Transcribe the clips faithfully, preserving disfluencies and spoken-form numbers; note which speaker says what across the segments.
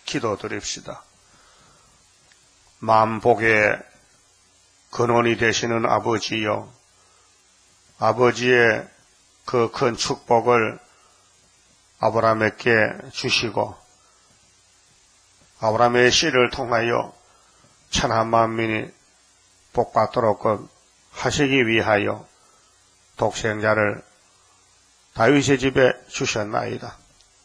Speaker 1: 기도드립시다. 만복의 근원이 되시는 아버지여, 아버지의 그 큰 축복을 아브라함에게 주시고 아브라함의 씨를 통하여 천하 만민이 복받도록 하시기 위하여 독생자를 다윗의 집에 주셨나이다.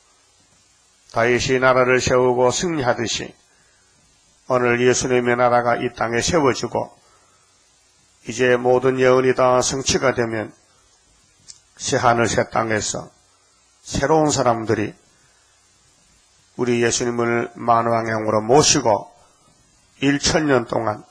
Speaker 1: 다윗이 나라를 세우고 승리하듯이 오늘 예수님의 나라가 이 땅에 세워지고 이제 모든 예언이 다 성취가 되면 새하늘 새 땅에서 새로운 사람들이 우리 예수님을 만왕형으로 모시고 일천년 동안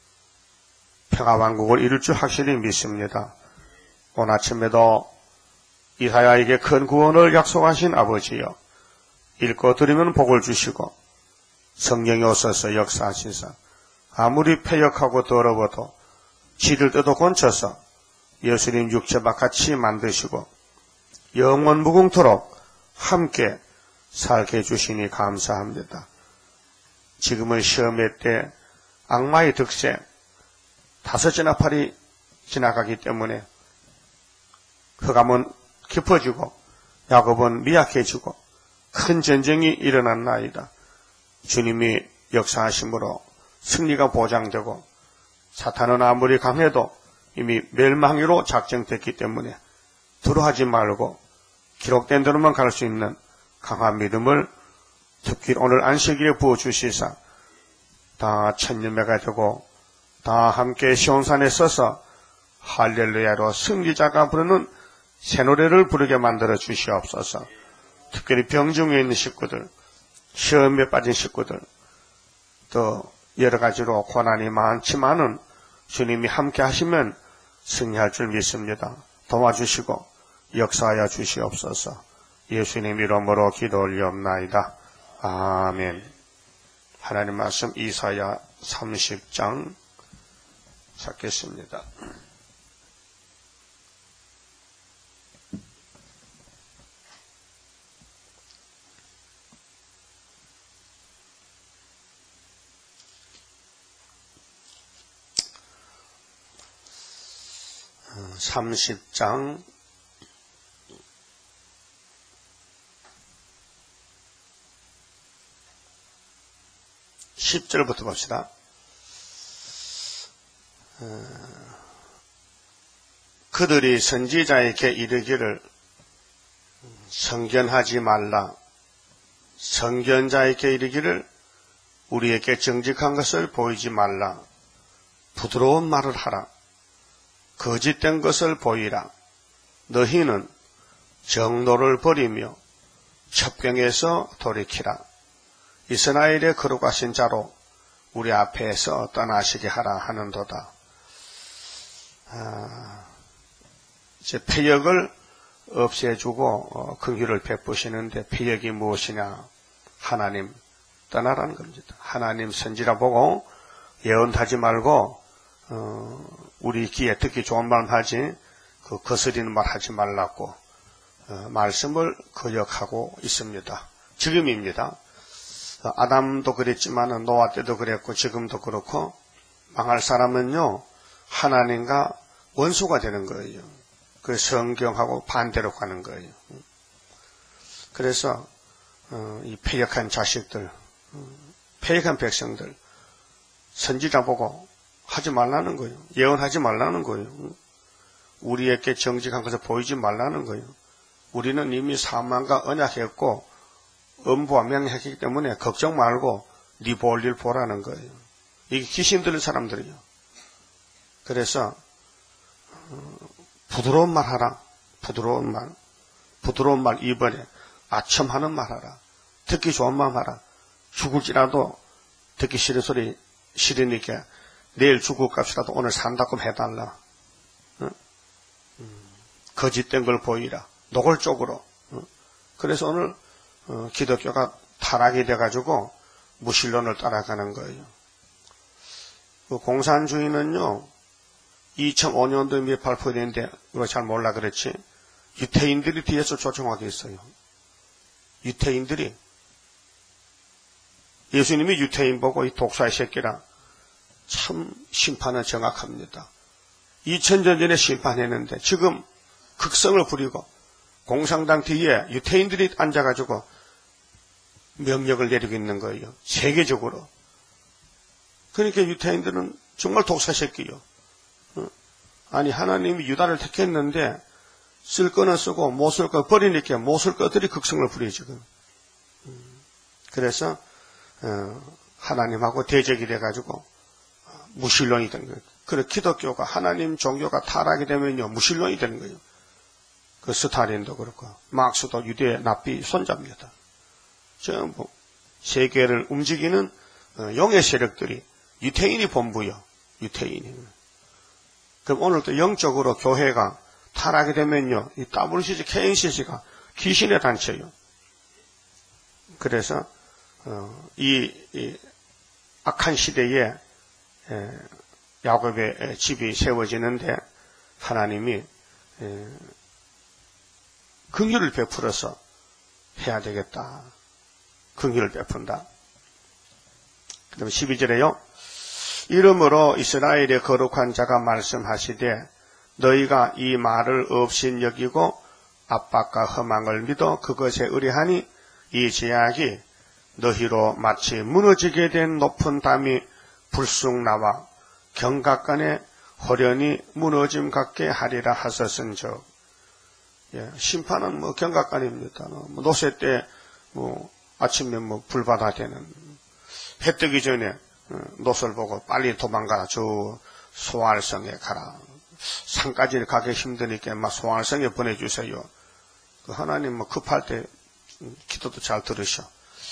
Speaker 1: 평화왕국을 이룰 줄 확실히 믿습니다. 오늘 아침에도 이사야에게 큰 구원을 약속하신 아버지여, 읽고 들으면 복을 주시고 성령이 오셔서 역사하시사 아무리 패역하고 더러워도 지를 뜯어 건쳐서 예수님 육체와 같이 만드시고 영원 무궁토록 함께 살게 해주시니 감사합니다. 지금은 시험의 때 악마의 득세 다섯 지나팔이 지나가기 때문에 흑암은 깊어지고 야곱은 미약해지고 큰 전쟁이 일어났나이다. 주님이 역사하심으로 승리가 보장되고 사탄은 아무리 강해도 이미 멸망으로 작정됐기 때문에 두려워하지 말고 기록된 대로만 갈 수 있는 강한 믿음을 특히 오늘 안식일에 부어주시사 다 천년매가 되고 다 함께 시온산에 서서 할렐루야로 승리자가 부르는 새 노래를 부르게 만들어 주시옵소서. 특별히 병중에 있는 식구들, 시험에 빠진 식구들, 또 여러 가지로 고난이 많지만은 주님이 함께 하시면 승리할 줄 믿습니다. 도와주시고 역사하여 주시옵소서. 예수님 이름으로 기도 올리옵나이다. 아멘. 하나님 말씀 이사야 삼십 장 찾겠습니다. 삼십 장 십 절부터 봅시다. 그들이 선지자에게 이르기를 성견하지 말라. 선견자에게 이르기를 우리에게 정직한 것을 보이지 말라. 부드러운 말을 하라. 거짓된 것을 보이라. 너희는 정노를 버리며 첩경에서 돌이키라. 이스라엘의 거룩하신 자로 우리 앞에서 떠나시게 하라 하는도다. 아, 이제 패역을 없애주고 어, 긍휼을 베푸시는데 패역이 무엇이냐? 하나님 떠나라는 겁니다. 하나님 선지라 보고 예언하지 말고 어, 우리 귀에 듣기 좋은 말 하지 그 거스리는 말 하지 말라고 어, 말씀을 거역하고 있습니다. 지금입니다. 아담도 그랬지만 노아 때도 그랬고 지금도 그렇고 망할 사람은요 하나님과 원수가 되는 거예요. 그 성경하고 반대로 가는 거예요. 그래서 이 패역한 자식들, 패역한 백성들 선지자 보고 하지 말라는 거예요. 예언하지 말라는 거예요. 우리에게 정직한 것을 보이지 말라는 거예요. 우리는 이미 사망과 언약했고 음부와 명령했기 때문에 걱정 말고 네 볼 일 보라는 거예요. 이게 귀신 들린 사람들이에요. 그래서 부드러운 말 하라. 부드러운 말. 부드러운 말 이번에 아첨하는 말 하라. 듣기 좋은 말 하라. 죽을지라도 듣기 싫은 소리 싫으니까 내일 죽을 값이라도 오늘 산다고 해달라. 응? 거짓된 걸 보이라. 노골적으로. 응? 그래서 오늘 어, 기독교가 타락이 돼가지고 무신론을 따라가는 거예요. 그 공산주의는요, 이천오 년도에 미리 발표됐는데, 이거 잘 몰라 그랬지? 유태인들이 뒤에서 조종하게 있어요. 유태인들이 예수님이 유태인 보고 이 독사의 새끼라. 참 심판은 정확합니다. 이천 년 전에 심판했는데 지금 극성을 부리고 공산당 뒤에 유태인들이 앉아가지고 명령을 내리고 있는 거예요. 세계적으로. 그러니까 유태인들은 정말 독사 새끼요. 아니 하나님이 유다를 택했는데 쓸 거는 쓰고 못 쓸 거 버리니까 못 쓸 것들이 극성을 부려 지금. 그래서 하나님하고 대적이 돼가지고 무신론이 된 거예요. 그래 기독교가 하나님 종교가 타락이 되면요 무신론이 되는 거예요. 그 스탈린도 그렇고 막스도 유대 납비 손자입니다. 전부 세계를 움직이는 용의 세력들이 유태인이 본부요. 유태인이. 그럼 오늘도 영적으로 교회가 타락이 되면요 이 더블유씨씨, 케이엔씨씨가 귀신의 단체요. 그래서 어, 이, 이 악한 시대에 에, 야곱의 집이 세워지는데 하나님이 에, 긍휼을 베풀어서 해야 되겠다. 긍휼을 베푼다. 그 다음에 십이 절에요. 이러므로 이스라엘의 거룩한 자가 말씀하시되 너희가 이 말을 없인 여기고 압박과 허망을 믿어 그것에 의뢰하니 이 제약이 너희로 마치 무너지게 된 높은 담이 불쑥 나와 경각간에 호련히 무너짐 같게 하리라 하셨은즉. 예, 심판은 뭐 경각간입니다. 뭐 노새 때 뭐 아침에 뭐 불바다 되는 해 뜨기 전에 노설 보고 빨리 도망가라. 저 소알성에 가라. 산까지 가기 힘드니까 막 소알성에 보내주세요. 그 하나님 뭐 급할 때 기도도 잘 들으셔.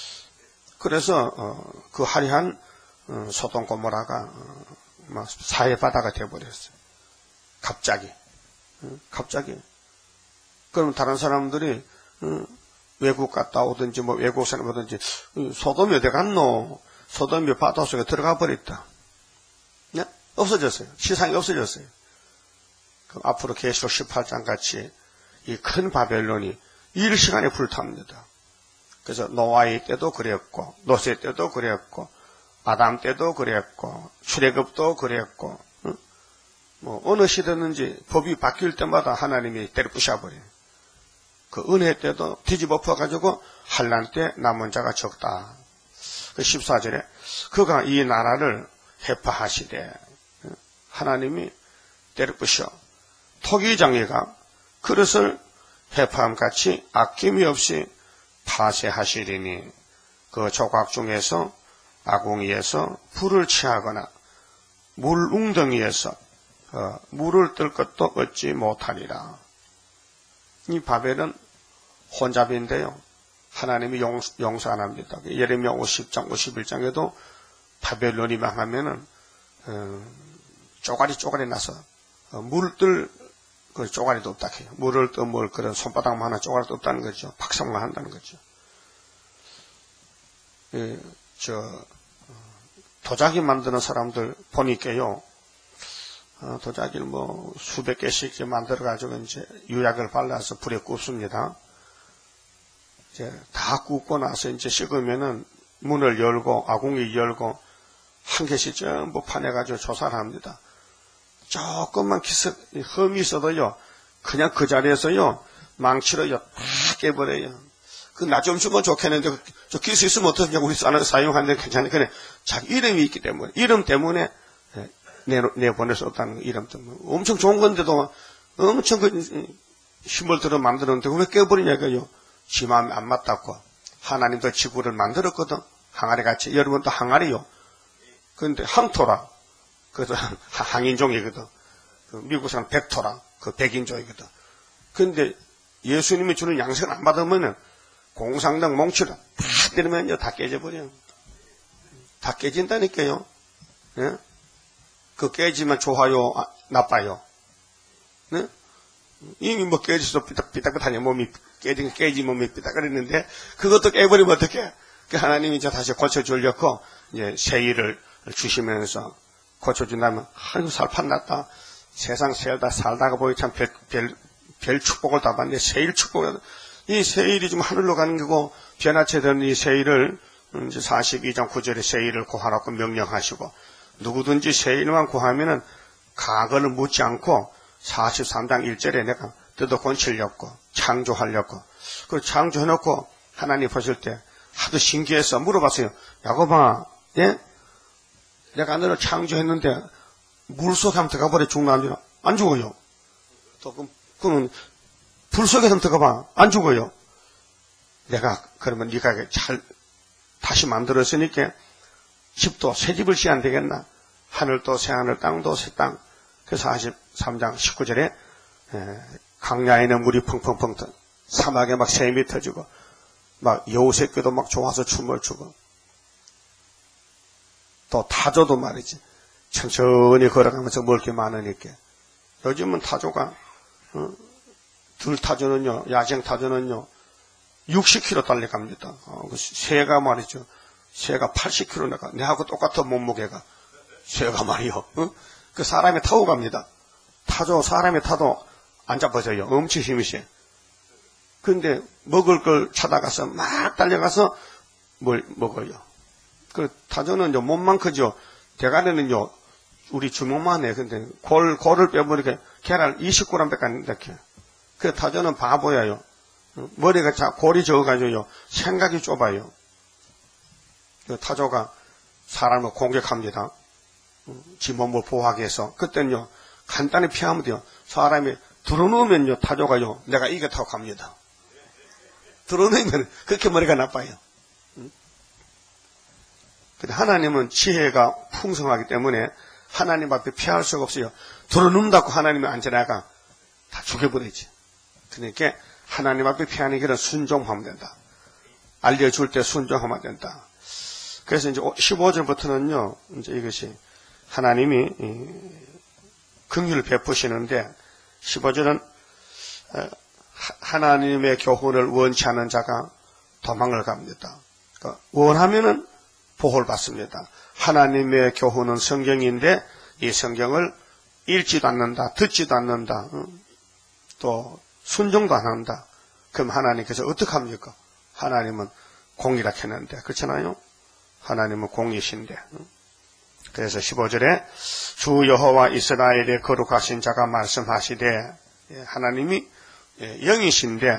Speaker 1: 그래서 어, 그 화려한 어, 소돔 고모라가 어, 막 사해바다가 되어버렸어요. 갑자기. 어, 갑자기. 그럼 다른 사람들이 어, 외국 갔다 오든지 뭐 외국 사람 오든지 어, 소돔이 어디 갔노? 소돔이 바다 속에 들어가 버렸다. 네? 없어졌어요. 시상이 없어졌어요. 그럼 앞으로 계시록 십팔 장 같이 이 큰 바벨론이 일 시간에 불탑니다. 그래서 노아의 때도 그랬고 노세 때도 그랬고 아담 때도 그랬고 출애굽도 그랬고 응? 뭐 어느 시대든지 법이 바뀔 때마다 하나님이 때려 부셔버려요. 그 은혜 때도 뒤집어 엎어가지고 환난 때 남은 자가 적다. 그 십사 절에 그가 이 나라를 해파하시되 응? 하나님이 때려 부셔 토기장애가 그릇을 해파함같이 아낌이 없이 파쇄하시리니 그 조각 중에서 아궁이에서 불을 취하거나 물 웅덩이에서 어, 물을 뜰 것도 얻지 못하리라. 이 바벨은 혼잡인데요. 하나님이 용서, 용서 안 합니다. 예레미야 오십 장, 오십일 장에도 바벨론이 망하면은 어, 쪼가리 쪼가리 나서 어, 물을 뜰 그 쪼가리도 없다 해요. 물을 또 뭘 그런 손바닥만 하나 쪼가리도 없다는 거죠. 박성만 한다는 거죠. 예, 저 도자기 만드는 사람들 보니까요. 어, 도자기를 뭐 수백 개씩 만들어 가지고 이제 유약을 발라서 불에 굽습니다. 이제 다 굽고 나서 이제 식으면은 문을 열고 아궁이 열고 한 개씩 전부 파내 가지고 조사를 합니다. 조금만 기스, 흠이 있어도요, 그냥 그 자리에서요, 망치로요, 다 깨버려요. 그 나 좀 주면 좋겠는데, 저 기스 있으면 어떠냐고 우리 사용하는데 괜찮아요. 그래, 자기 이름이 있기 때문에, 이름 때문에 내, 내보낼 수 없다는 거, 이름 때문에. 엄청 좋은 건데도 엄청 그 힘을 들어 만들었는데, 왜 깨버리냐고요. 지 마음에 안 맞다고. 하나님도 지구를 만들었거든. 항아리 같이. 여러분도 항아리요. 그런데 항토라. 그래서 항인종이거든. 그 미국 사람 백토라. 그 백인종이거든. 그런데 예수님이 주는 양식을 안 받으면은 공상당 몽치를 다 때리면요. 다 깨져버려. 다 깨진다니까요. 예? 그 깨지면 좋아요, 아, 나빠요. 네? 이미 뭐 깨져서 삐딱삐딱하니 몸이 깨지, 깨지 몸이 삐딱거리는데 그것도 깨버리면 어떡해? 그 하나님이 이제 다시 고쳐주려고 이제 세일을 주시면서 고쳐준다면, 아이고, 살판 났다. 세상 살다, 살다가 보니 참 별, 별, 별 축복을 다 받네. 세일 축복을. 이 세일이 좀 하늘로 가는 거고, 변화체 되는 이 세일을 이제 사십이 장 구 절에 새 일을 구하라고 명령하시고, 누구든지 새 일만 구하면은 가거를 묻지 않고 사십삼 장 일 절에 내가 뜯어 고치려고 창조하려고, 그 창조해놓고 하나님 보실 때 하도 신기해서 물어봤어요. 야곱아, 예? 내가 너를 창조했는데 물속에 한번 들어가 버려 죽나 안 죽나? 안 죽어요. 또 그럼, 그러면 불 속에 한번 들어가봐. 안 죽어요. 내가 그러면 네가 잘 다시 만들었으니까 집도 새 집을 지어야 안 되겠나? 하늘도 새 하늘, 땅도 새 땅. 그래서 사십삼 장 십구 절에 강야에는 물이 펑펑펑 터, 사막에 막 샘이 터지고 막 여우 새끼도 막 좋아서 춤을 추고, 또 타조도 말이지 천천히 걸어가면서 먹을 게 많으니까. 요즘은 타조가 어, 들 타조는요, 야생 타조는요 육십 킬로미터 달려갑니다. 어, 그 새가 말이죠, 새가 팔십 킬로미터 나가. 내하고 똑같은 몸무게가 새가 말이요. 어? 그 사람이 타고 갑니다. 타조 사람이 타도 안 잡아져요. 엄청 힘이 세. 근데 먹을 걸 찾아가서 막 달려가서 뭘 먹어요. 그 타조는요 몸만 크죠. 대가리는요 우리 주먹만 해. 근데 골 골을 빼버리니까 계란 이십 그램밖에 안 된다. 그 타조는 바보야요. 머리가 자 골이 적어가지고요 생각이 좁아요. 그 타조가 사람을 공격합니다. 지 몸을 보호하기 위해서. 그때는요 간단히 피하면 돼요. 사람이 들어놓으면요 타조가요 내가 이겼다고 갑니다. 들어놓으면 그렇게 머리가 나빠요. 근데 하나님은 지혜가 풍성하기 때문에 하나님 앞에 피할 수가 없어요. 들어놓는다고 하나님이 안 지나가 다 죽여버리지. 그러니까 하나님 앞에 피하는 길은 순종하면 된다. 알려줄 때 순종하면 된다. 그래서 이제 십오 절부터는요 이제 이것이 하나님이 긍휼을 베푸시는데, 십오 절은 하나님의 교훈을 원치 않는 자가 도망을 갑니다. 그러니까 원하면은 보호를 받습니다. 하나님의 교훈은 성경인데 이 성경을 읽지도 않는다, 듣지도 않는다, 또 순종도 안 한다. 그럼 하나님께서 어떻게 합니까? 하나님은 공이라 했는데, 그렇잖아요? 하나님은 공이신데. 그래서 십오 절에 주 여호와 이스라엘의 거룩하신 자가 말씀하시되, 하나님이 영이신데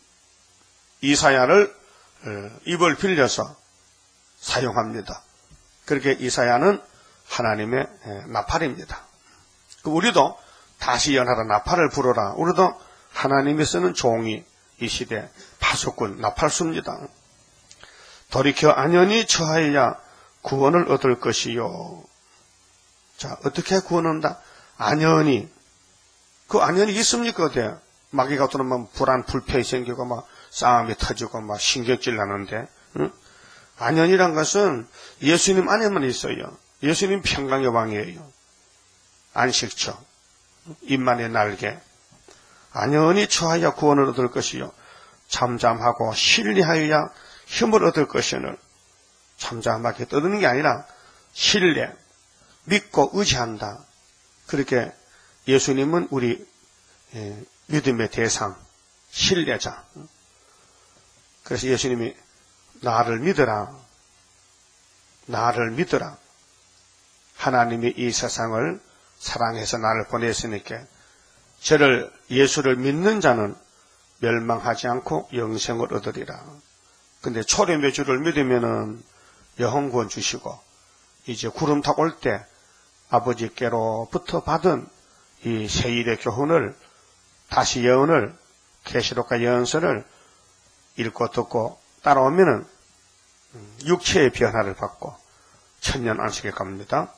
Speaker 1: 이사야를 입을 빌려서 사용합니다. 그렇게 이사야는 하나님의 나팔입니다. 우리도 다시 연하라 나팔을 불어라. 우리도 하나님이 쓰는 종이 이 시대 파수꾼 나팔수입니다. 돌이켜 안연히 처하여야 구원을 얻을 것이요. 자, 어떻게 구원한다? 안연히. 그 안연히 있습니까? 어때? 마귀가 들어오면 불안, 불편이 생기고, 막, 싸움이 터지고, 막, 신경질 나는데, 응? 안연이란 것은 예수님 안에만 있어요. 예수님 평강의 왕이에요. 안식처, 입만의 날개. 안연히 처하여 구원을 얻을 것이요. 잠잠하고 신뢰하여야 힘을 얻을 것이오늘. 잠잠하게 떠드는 게 아니라 신뢰, 믿고 의지한다. 그렇게 예수님은 우리 믿음의 대상, 신뢰자. 그래서 예수님이 나를 믿어라, 나를 믿어라. 하나님이 이 세상을 사랑해서 나를 보냈으니까 저를, 예수를 믿는 자는 멸망하지 않고 영생을 얻으리라. 근데 초림의 주를 믿으면은 영혼구원 주시고, 이제 구름 타고 올 때 아버지께로부터 받은 이 세일의 교훈을, 다시 예언을, 계시록과 예언서를 읽고 듣고 따라오면은 육체의 변화를 받고 천년 안식에 갑니다.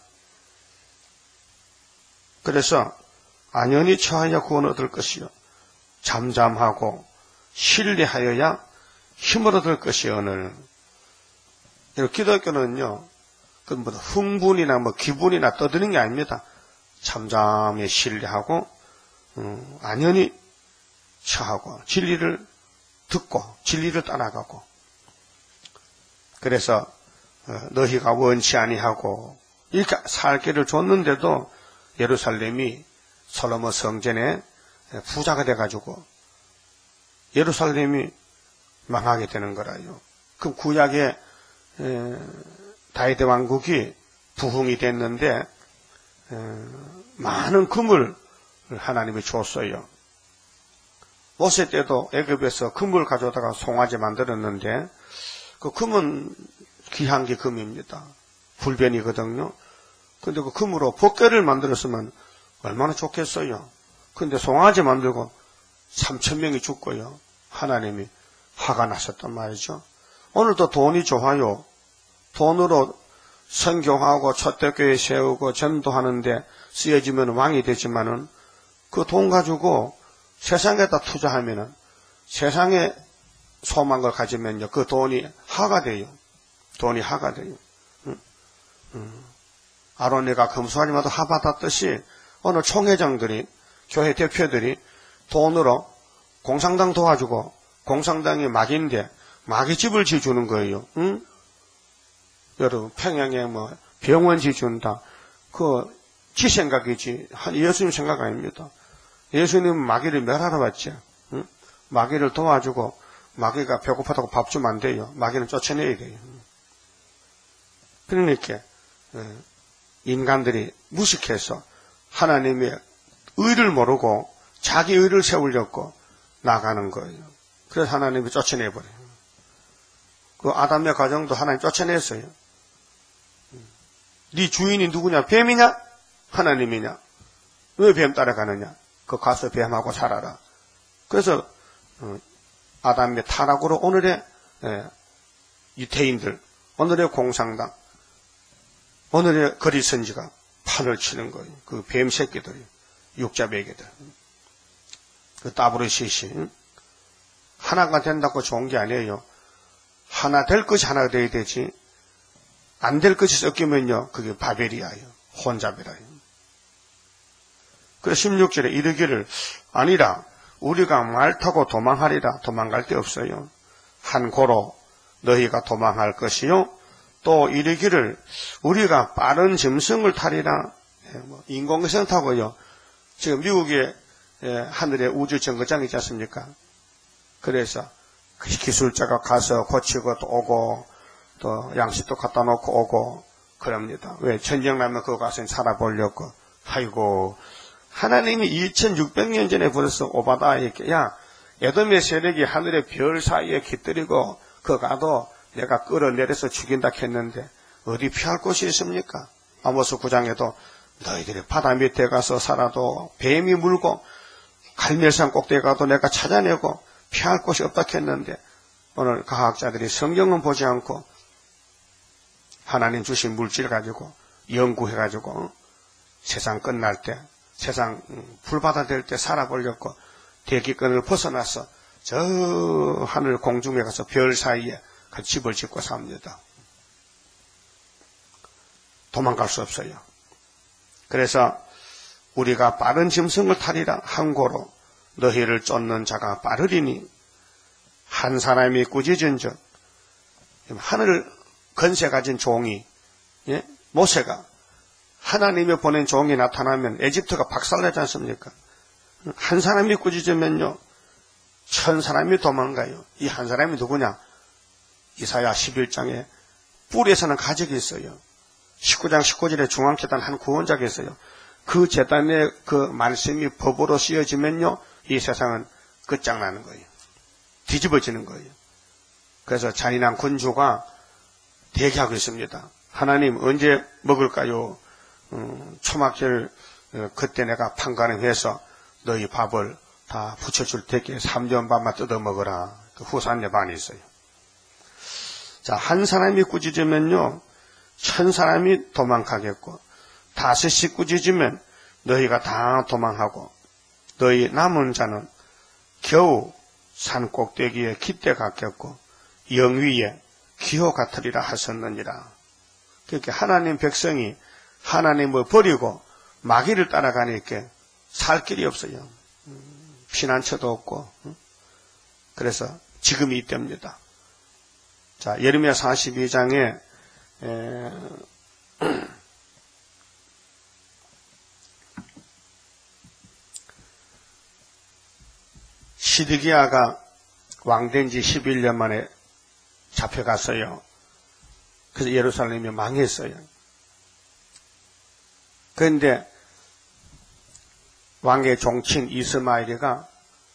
Speaker 1: 그래서 안연히 처하여 구원을 얻을 것이요. 잠잠하고 신뢰하여야 힘을 얻을 것이오늘. 기독교는요, 그 뭐 흥분이나 뭐 기분이나 떠드는 게 아닙니다. 잠잠히 신뢰하고, 음, 안연히 처하고, 진리를 듣고, 진리를 따라가고. 그래서, 어, 너희가 원치 아니하고, 이렇게 살 길을 줬는데도 예루살렘이 솔로몬 성전에 부자가 돼가지고, 예루살렘이 망하게 되는 거라요. 그 구약의 에, 다윗 왕국이 부흥이 됐는데 에, 많은 금을 하나님이 줬어요. 모세 때도 애굽에서 금을 가져다가 송아지 만들었는데 그 금은 귀한 게 금입니다. 불변이거든요. 근데 그 금으로 법궤를 만들었으면 얼마나 좋겠어요. 근데 송아지 만들고 삼천 명이 죽고요. 하나님이 화가 나셨단 말이죠. 오늘도 돈이 좋아요. 돈으로 선교하고 초대교회 세우고 전도하는데 쓰여지면 왕이 되지만은 그 돈 가지고 세상에다 투자하면은 세상에 소망 걸 가지면요. 그 돈이 하가 돼요. 돈이 하가 돼요. 응? 응. 아론이가 금수하지마도 하 받았듯이 오늘 총회장들이 교회 대표들이 돈으로 공산당 도와주고 공산당이 마귀인데 마귀 집을 지어주는 거예요. 응? 여러분 평양에 뭐 병원 지어준다. 그 지 생각이지 예수님 생각 아닙니다. 예수님은 마귀를 멸하러 왔죠. 응? 마귀를 도와주고 마귀가 배고프다고 밥 주면 안 돼요. 마귀는 쫓아내야 돼요. 그러니까 인간들이 무식해서 하나님의 의를 모르고 자기 의를 세우려고 나가는 거예요. 그래서 하나님이 쫓아내버려요. 그 아담의 가정도 하나님 쫓아냈어요. 네 주인이 누구냐? 뱀이냐? 하나님이냐? 왜 뱀 따라가느냐? 그 가서 뱀하고 살아라. 그래서 아담의 타락으로 오늘의 유태인들, 오늘의 공산당, 오늘의 거리선지가 판을 치는 거예요. 그 뱀 새끼들이, 육자배기들. 그 따브르시시 하나가 된다고 좋은 게 아니에요. 하나 될 것이 하나가 돼야 되지. 안 될 것이 섞이면요, 그게 바벨이야요. 혼잡이라요. 그래서 십육 절에 이르기를 아니라 우리가 말 타고 도망하리라. 도망갈 데 없어요. 한 고로 너희가 도망할 것이요. 또 이르기를 우리가 빠른 짐승을 타리라. 인공위성 타고요. 지금 미국의 하늘에 우주 정거장 있지 않습니까? 그래서 기술자가 가서 고치고 또 오고 또 양식도 갖다 놓고 오고 그럽니다. 왜? 전쟁 나면 그거 가서 살아보려고. 아이고, 하나님이 이천육백 년 전에 벌써 오바다에게 야, 에돔의 세력이 하늘의 별 사이에 깃들이고 그 가도 내가 끌어내려서 죽인다 했는데 어디 피할 곳이 있습니까? 아모스 구 장에도 너희들이 바다 밑에 가서 살아도 뱀이 물고 갈멜산 꼭대기 가도 내가 찾아내고 피할 곳이 없다 했는데 오늘 과학자들이 성경은 보지 않고 하나님 주신 물질 가지고 연구해가지고 세상 끝날 때 세상 불바다 될 때 살아보려고 대기권을 벗어나서 저 하늘 공중에 가서 별 사이에 그 집을 짓고 삽니다. 도망갈 수 없어요. 그래서 우리가 빠른 짐승을 타리라. 한 고로 너희를 쫓는 자가 빠르리니 한 사람이 꾸짖은즉 하늘 건세 가진 종이 예? 모세가 하나님이 보낸 종이 나타나면 에집트가 박살나지 않습니까? 한 사람이 꾸짖으면요 천 사람이 도망가요. 이 한 사람이 누구냐? 이사야 십일 장에 뿔에서는 가적이 있어요. 십구 장 십구 절에 중앙재단 한 구원자가 있어요. 그 재단의 그 말씀이 법으로 씌어지면요 이 세상은 끝장나는 거예요. 뒤집어지는 거예요. 그래서 잔인한 군주가 대기하고 있습니다. 하나님 언제 먹을까요? 음, 초막절 어, 그때 내가 판가름해서 너희 밥을 다 붙여줄 테니 삼 년 반만 뜯어 먹어라. 그 후산의 반이 있어요. 자, 한 사람이 꾸짖으면요 천 사람이 도망가겠고 다섯이 꾸짖으면 너희가 다 도망하고 너희 남은 자는 겨우 산 꼭대기에 깃대 같겠고 영위에 기호 같으리라 하셨느니라. 그렇게 하나님 백성이 하나님을 버리고 마귀를 따라가니까 살 길이 없어요. 피난처도 없고. 그래서 지금이 이때입니다. 자, 예레미야 사십이 장에 에, 시드기야가 왕된 지 십일 년 만에 잡혀갔어요. 그래서 예루살렘이 망했어요. 그런데 왕의 종친 이스마엘이가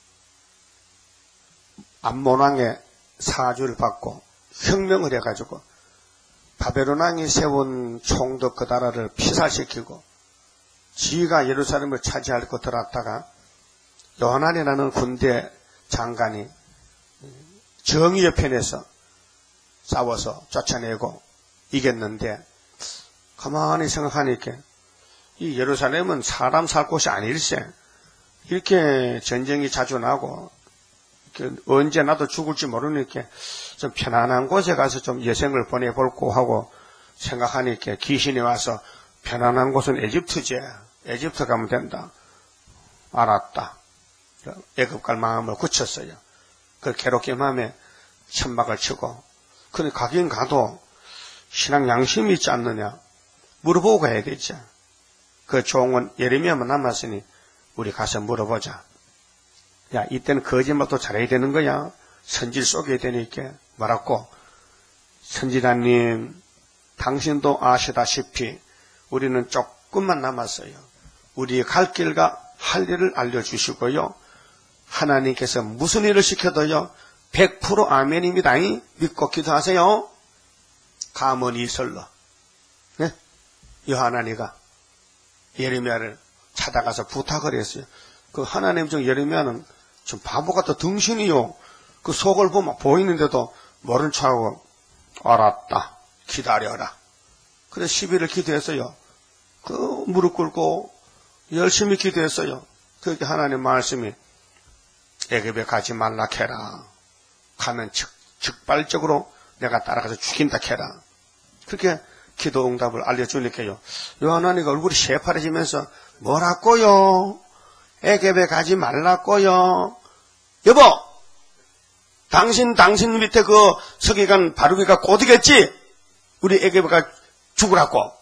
Speaker 1: 암몬 왕의 사주를 받고 혁명을 해가지고 바벨론 왕이 세운 총독 그 나라를 피살시키고 지가 예루살렘을 차지할 것 들었다가 요한안이라는 군대 장관이 정의의 편에서 싸워서 쫓아내고 이겼는데 가만히 생각하니까 이 예루살렘은 사람 살 곳이 아닐세. 이렇게 전쟁이 자주 나고 언제 나도 죽을지 모르니까 좀 편안한 곳에 가서 좀 여생을 보내볼고 하고 생각하니까 귀신이 와서 편안한 곳은 에집트지. 에집트 가면 된다. 알았다. 애굽 갈 마음을 굳혔어요. 그 괴롭게 마음에 천막을 치고 근데 가긴 가도 신앙 양심이 있지 않느냐 물어보고 가야 되죠. 그 종은 예레미야만 남았으니 우리 가서 물어보자. 야, 이때는 거짓말도 잘해야 되는 거야. 선지를 쏘게 되니까 뭐라고? 선지자님, 당신도 아시다시피 우리는 조금만 남았어요. 우리의 갈 길과 할 일을 알려주시고요. 하나님께서 무슨 일을 시켜도요. 백 퍼센트 아멘입니다. 믿고 기도하세요. 가문이 설러. 네? 요하나니가 예레미야를 찾아가서 부탁을 했어요. 그 하나님 중 예레미야는 좀 바보 같아 등신이요. 그 속을 보면 보이는데도 모른 척하고 알았다. 기다려라. 그래서 십 일을 기도했어요. 그 무릎 꿇고 열심히 기도했어요. 그렇게 하나님 말씀이 애굽에 가지 말라 캐라. 가면 즉, 즉발적으로 내가 따라가서 죽인다 캐라. 그렇게 기도 응답을 알려주니까요. 요한아니가 얼굴이 새파래지면서 뭐라고요? 애굽에 가지 말라고요. 여보, 당신 당신 밑에 그 서기관 바루기가 꼬드겠지? 우리 애굽에 가 죽으라고.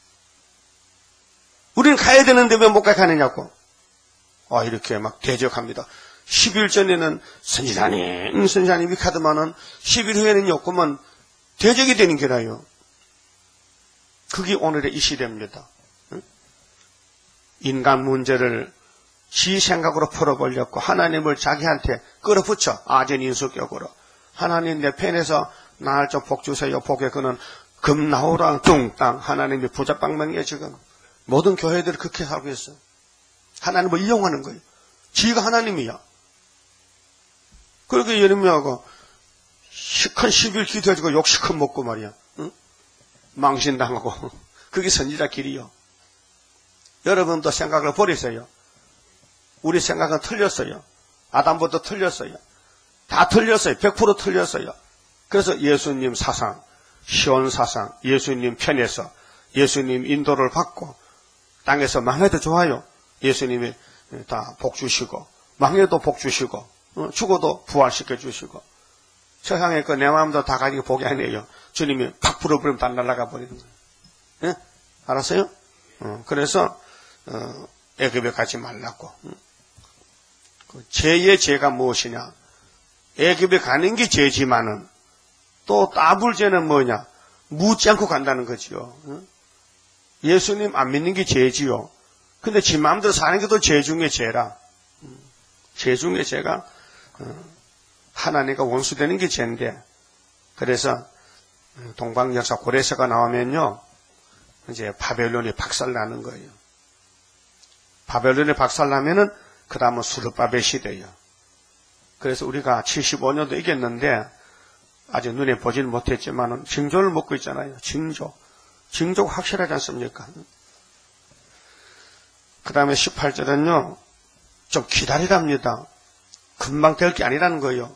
Speaker 1: 우리는 가야 되는데 왜 못 가게 하느냐고. 아, 이렇게 막 대적합니다. 십 일 전에는 선지자님, 선지자님이 가더만은 십 일 후에는요, 그만 대적이 되는 게라요. 그게 오늘의 이 시대입니다. 응? 인간 문제를 지 생각으로 풀어보려고 하나님을 자기한테 끌어붙여 아전인수격으로 하나님 내 편에서 날 좀 복 주세요. 복에 그는 금 나오라 뚱땅. 하나님이 부자빵명이에요. 지금 모든 교회들이 그렇게 살고 있어요. 하나님을 이용하는 거예요. 지가 하나님이야. 그렇게 예레미야가 시큰 십 일 기도해주고 욕 시큰 먹고 말이야. 응? 망신당하고. 그게 선지자 길이요. 여러분도 생각을 버리세요. 우리 생각은 틀렸어요. 아담부터 틀렸어요. 다 틀렸어요. 백 퍼센트 틀렸어요. 그래서 예수님 사상, 시온 사상, 예수님 편에서 예수님 인도를 받고 땅에서 망해도 좋아요. 예수님이 다 복 주시고 망해도 복 주시고 죽어도 부활시켜 주시고 세상에 그 내 마음도 다 가지고 복이 아니에요. 주님이 팍 불어버리면 다 날아가 버리는 거예요. 예? 알았어요? 어, 그래서 어, 애굽에 가지 말라고. 그 죄의 죄가 무엇이냐? 애굽에 가는 게 죄지만은 또 따블 죄는 뭐냐? 묻지 않고 간다는 거지요. 예수님 안 믿는 게 죄지요. 근데 지 마음대로 사는 게 또 죄 중에 죄라. 죄 중에 죄가 하나님과 원수되는 게 죄인데, 그래서 동방역사 고레서가 나오면요, 이제 바벨론이 박살나는 거예요. 바벨론이 박살나면은 그 다음은 수르바벨 시대예요. 그래서 우리가 칠십오 년도 이겼는데 아직 눈에 보지는 못했지만은 징조를 먹고 있잖아요. 징조. 징조가 확실하지 않습니까? 그 다음에 십팔 절은요, 좀 기다리랍니다. 금방 될 게 아니라는 거예요.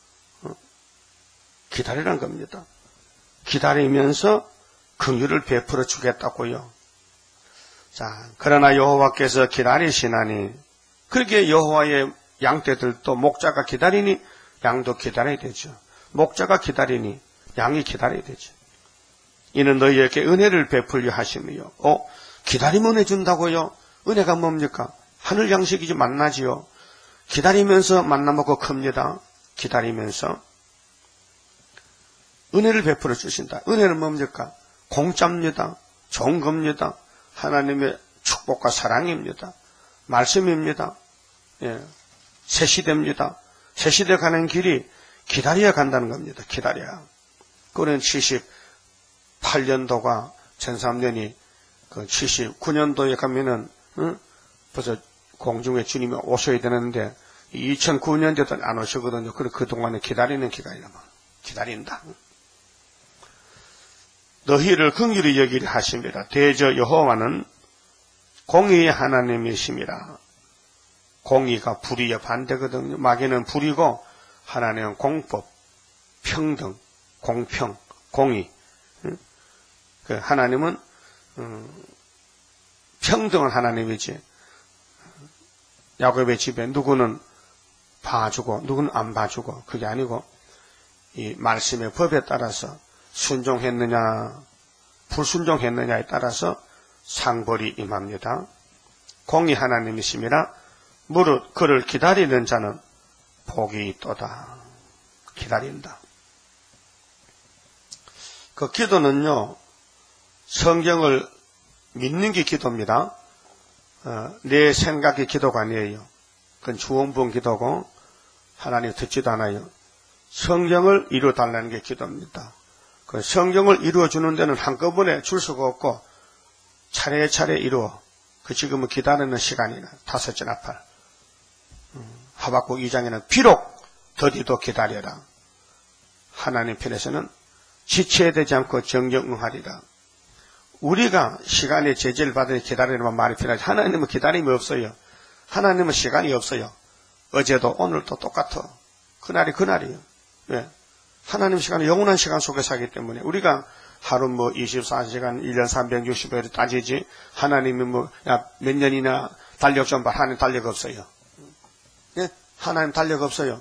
Speaker 1: 기다리라는 겁니다. 기다리면서 긍휼을 베풀어 주겠다고요. 자, 그러나 여호와께서 기다리시나니, 그렇게 여호와의 양떼들도 목자가 기다리니 양도 기다려야 되죠. 목자가 기다리니 양이 기다려야 되죠. 이는 너희에게 은혜를 베풀려 하심이요. 어? 기다리면 은혜 준다고요? 은혜가 뭡니까? 하늘 양식이지 만나지요. 기다리면서 만나 먹고 큽니다. 기다리면서. 은혜를 베풀어 주신다. 은혜는 뭡니까? 공짜입니다. 좋은 겁니다. 하나님의 축복과 사랑입니다. 말씀입니다. 예. 새 시대입니다. 새 시대 가는 길이 기다려야 간다는 겁니다. 기다려야. 그는 칠십팔 년도가 천삼 년이 그 칠십구 년도에 가면은 응? 벌써 공중에 주님이 오셔야 되는데 이천구 년도도 안 오시거든요. 그래 그동안에 기다리는 기간이라면 기다린다. 너희를 긍휼히 여기려 하십니다. 대저 여호와는 공의의 하나님이십니다. 공의가 불의의 반대거든요. 마귀는 불이고 하나님은 공법, 평등, 공평, 공의. 그 하나님은 음, 평등한 하나님이지. 야곱의 집에 누구는 봐주고 누구는 안 봐주고 그게 아니고 이 말씀의 법에 따라서 순종했느냐 불순종했느냐에 따라서 상벌이 임합니다. 공의 하나님이심이라 무릇 그를 기다리는 자는 복이 있도다. 기다린다. 그 기도는요, 성경을 믿는 게 기도입니다. 어, 내 생각의 기도가 아니에요. 그건 주원부원 기도고 하나님 듣지도 않아요. 성경을 이루어달라는 게 기도입니다. 그 성경을 이루어주는 데는 한꺼번에 줄 수가 없고 차례차례 이루어. 그 지금은 기다리는 시간이나 다섯째 나팔. 음, 하박국 이 장에는 비록 더디도 기다려라. 하나님 편에서는 지체야 되지 않고 정정응하리라. 우리가 시간의 제재를 받으니 기다리는 말이 필요하지. 하나님은 기다림이 없어요. 하나님은 시간이 없어요. 어제도 오늘도 똑같아. 그날이 그날이에요. 왜? 하나님 시간은 영원한 시간 속에 살기 때문에 우리가 하루 뭐 이십사 시간 일 년 삼백육십 일을 따지지 하나님이 뭐 몇 년이나 달력 좀 봐. 하나님 달력 없어요. 예? 하나님 달력 없어요.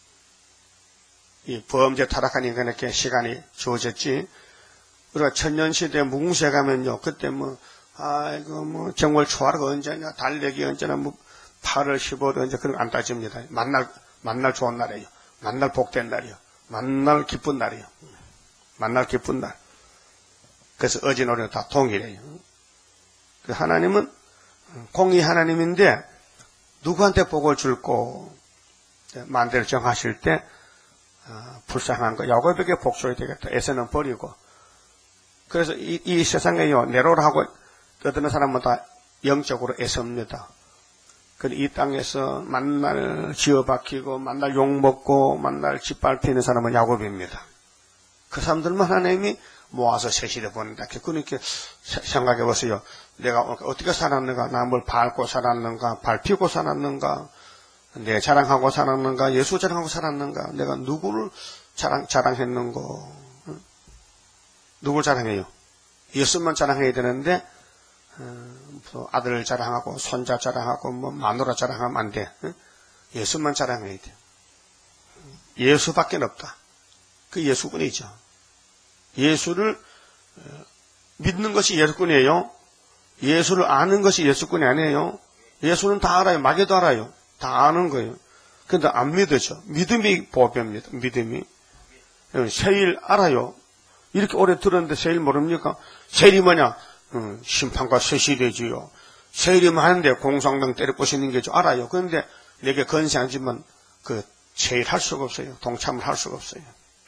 Speaker 1: 이 범죄 타락한 인간에게 시간이 주어졌지. 우리가 천년시대 무궁시에 가면요. 그때 뭐 아이고 뭐 정월 초하루가 언제냐 달력이 언제나 뭐 팔월 십오일 언제 그런 거 안 따집니다. 만날 만날 좋은 날이에요. 만날 복된 날이요. 만날 기쁜 날이요. 만날 기쁜 날. 그래서 어제 노래는 다 동일해요. 하나님은 공의 하나님인데 누구한테 복을 줄고 만대를 정하실 때 어, 불쌍한 거 야곱에게 복 줘야 되겠다. 에서는 버리고. 그래서 이, 이 세상에요 내로라 하고 떠드는 사람은 다 영적으로 애섭니다. 이 땅에서 만날 지어박히고 만날 욕먹고 만날 짓밟히는 사람은 야곱입니다. 그 사람들만 하나님이 모아서 세시대 보낸다. 그러니까 생각해 보세요. 내가 어떻게 살았는가, 남을 밟고 살았는가, 밟히고 살았는가, 내 자랑하고 살았는가, 예수 자랑하고 살았는가, 내가 누구를 자랑, 자랑했는가, 응? 누굴 자랑해요? 예수만 자랑해야 되는데, 음, 아들 자랑하고, 손자 자랑하고, 뭐, 마누라 자랑하면 안 돼. 응? 예수만 자랑해야 돼. 예수밖에 없다. 그 예수군이죠. 예수를 믿는 것이 예수꾼이에요. 예수를 아는 것이 예수꾼이 아니에요. 예수는 다 알아요. 마귀도 알아요. 다 아는 거예요. 그런데 안 믿어져. 믿음이 보배입니다. 믿음이. 세일 알아요. 이렇게 오래 들었는데 세일 모릅니까? 세일이 뭐냐? 음, 심판과 서시되지요. 세일이 많은데 공성당 때려 부시는 게 좀 알아요. 그런데 내게 건세하지만 그 세일 할 수가 없어요. 동참을 할 수가 없어요.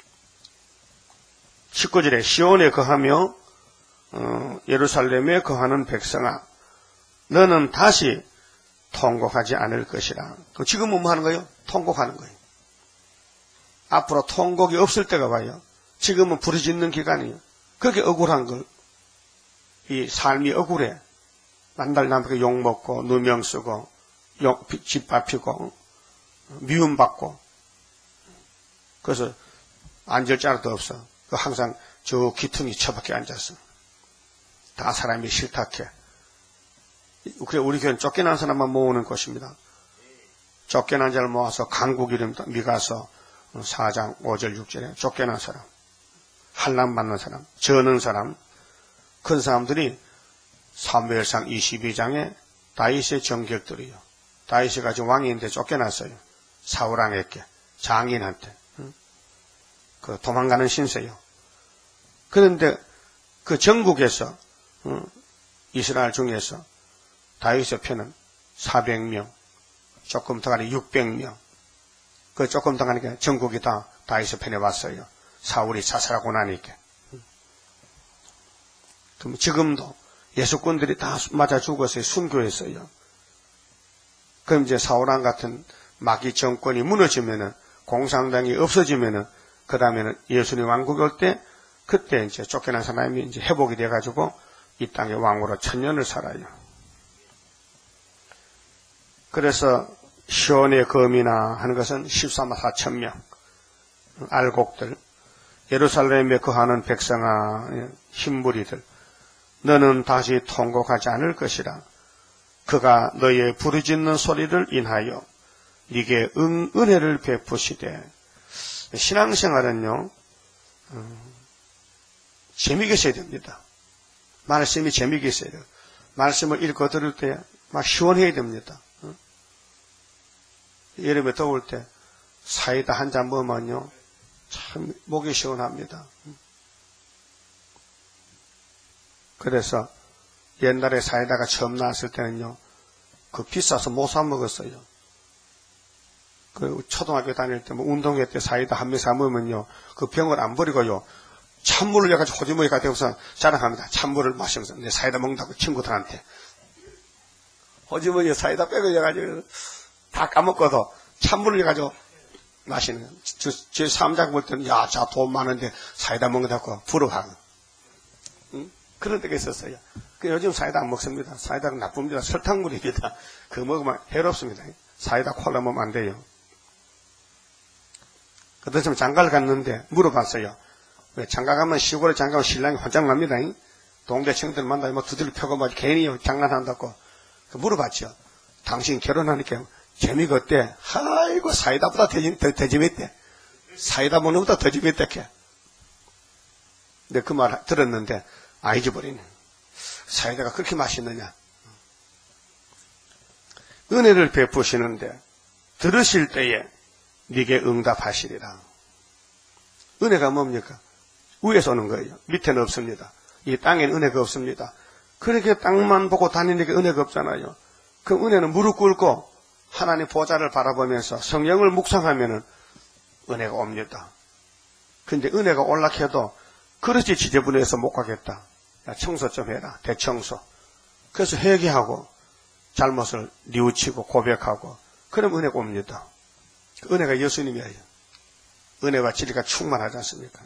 Speaker 1: 십구 절에 시온에 거하며 어, 예루살렘에 거하는 백성아 너는 다시 통곡하지 않을 것이라. 지금은 뭐 하는 거예요? 통곡하는 거예요. 앞으로 통곡이 없을 때가 와요. 지금은 부르짖는 기간이에요. 그렇게 억울한 걸. 이 삶이 억울해. 만날 남에게 욕먹고 누명 쓰고 짓밟히고 미움받고 그래서 앉을 자리도 없어. 항상 저 귀퉁이 처박혀 앉았어. 다 사람이 싫다해. 그래 우리 교회는 쫓겨난 사람만 모으는 곳입니다. 쫓겨난 자를 모아서 강국 이름입니다. 미가서 사 장 오 절 육 절에 쫓겨난 사람, 환난 받는 사람, 저는 사람, 큰 사람들이 사무엘상 이십이 장에 다윗의 정격들이요. 다윗이 가지고 왕인데 쫓겨났어요. 사울왕에게, 장인한테. 그 도망가는 신세요. 그런데 그 전국에서 어, 이스라엘 중에서 다윗의 편은 사백 명, 조금 더 가니 육백 명, 그 조금 더 가니까 전국이 다 다윗의 편에 왔어요. 사울이 자살하고 나니까. 그럼 지금도 예수꾼들이 다 맞아 죽었어요. 순교했어요. 그럼 이제 사울왕 같은 마귀 정권이 무너지면은, 공산당이 없어지면은, 그 다음에는 예수님 왕국이 올 때, 그때 이제 쫓겨난 사람이 이제 회복이 돼가지고 이 땅의 왕으로 천년을 살아요. 그래서 시온의 검이나 하는 것은 십사만 사천 명, 알곡들, 예루살렘에 거하는 백성아, 흰무리들, 너는 다시 통곡하지 않을 것이라. 그가 너의 부르짖는 소리를 인하여 네게 응, 은혜를 베푸시되. 신앙생활은요, 음, 재미있게 있어야 됩니다. 말씀이 재미있게 있어야 돼요. 말씀을 읽고 들을 때 막 시원해야 됩니다. 어? 여름에 더울 때 사이다 한 잔 먹으면요, 참 목이 시원합니다. 그래서 옛날에 사이다가 처음 나왔을 때는요, 그 비싸서 못 사 먹었어요. 그 초등학교 다닐 때 뭐 운동회 때 사이다 한 명 사 먹으면요, 그 병을 안 버리고요, 찬물을 해가지고 호주머니에 가져서 자랑합니다. 찬물을 마시면서 내 사이다 먹는다고 친구들한테. 호주머니에 사이다 빼고 해가지고 다 까먹고도 찬물을 해가지고 마시는 거예요. 저, 제 삼장 볼 때는, 야, 자 돈 많은데 사이다 먹는다고 부러워하고. 응? 그런 데가 있었어요. 그 요즘 사이다 안 먹습니다. 사이다는 나쁩니다. 설탕물입니다. 그거 먹으면 해롭습니다. 사이다 콜라 먹으면 안 돼요. 그때 좀 장가를 갔는데 물어봤어요. 왜 장가 가면 시골에 장가 가면 신랑이 환장 납니다. 동네 친구들 만나면 뭐 두들 펴고 막 괜히 장난한다고. 물어봤죠. 당신 결혼하니까 재미가 어때? 아이고, 사이다보다 더, 더, 더 재밌대. 사이다 먹는 것보다 더 재밌대. 근데 그 말 들었는데, 아, 잊어버리네. 사이다가 그렇게 맛있느냐. 은혜를 베푸시는데, 들으실 때에 네게 응답하시리라. 은혜가 뭡니까? 위에서 오는 거예요. 밑에는 없습니다. 이 땅에는 은혜가 없습니다. 그렇게 땅만 보고 다니는 게 은혜가 없잖아요. 그 은혜는 무릎 꿇고 하나님 보좌를 바라보면서 성령을 묵상하면은 은혜가 옵니다. 근데 은혜가 올라켜도 그렇지 지저분해서 못 가겠다. 야, 청소 좀 해라. 대청소. 그래서 회개하고 잘못을 뉘우치고 고백하고 그럼 은혜가 옵니다. 그 은혜가 예수님이에요. 은혜와 진리가 충만하지 않습니까?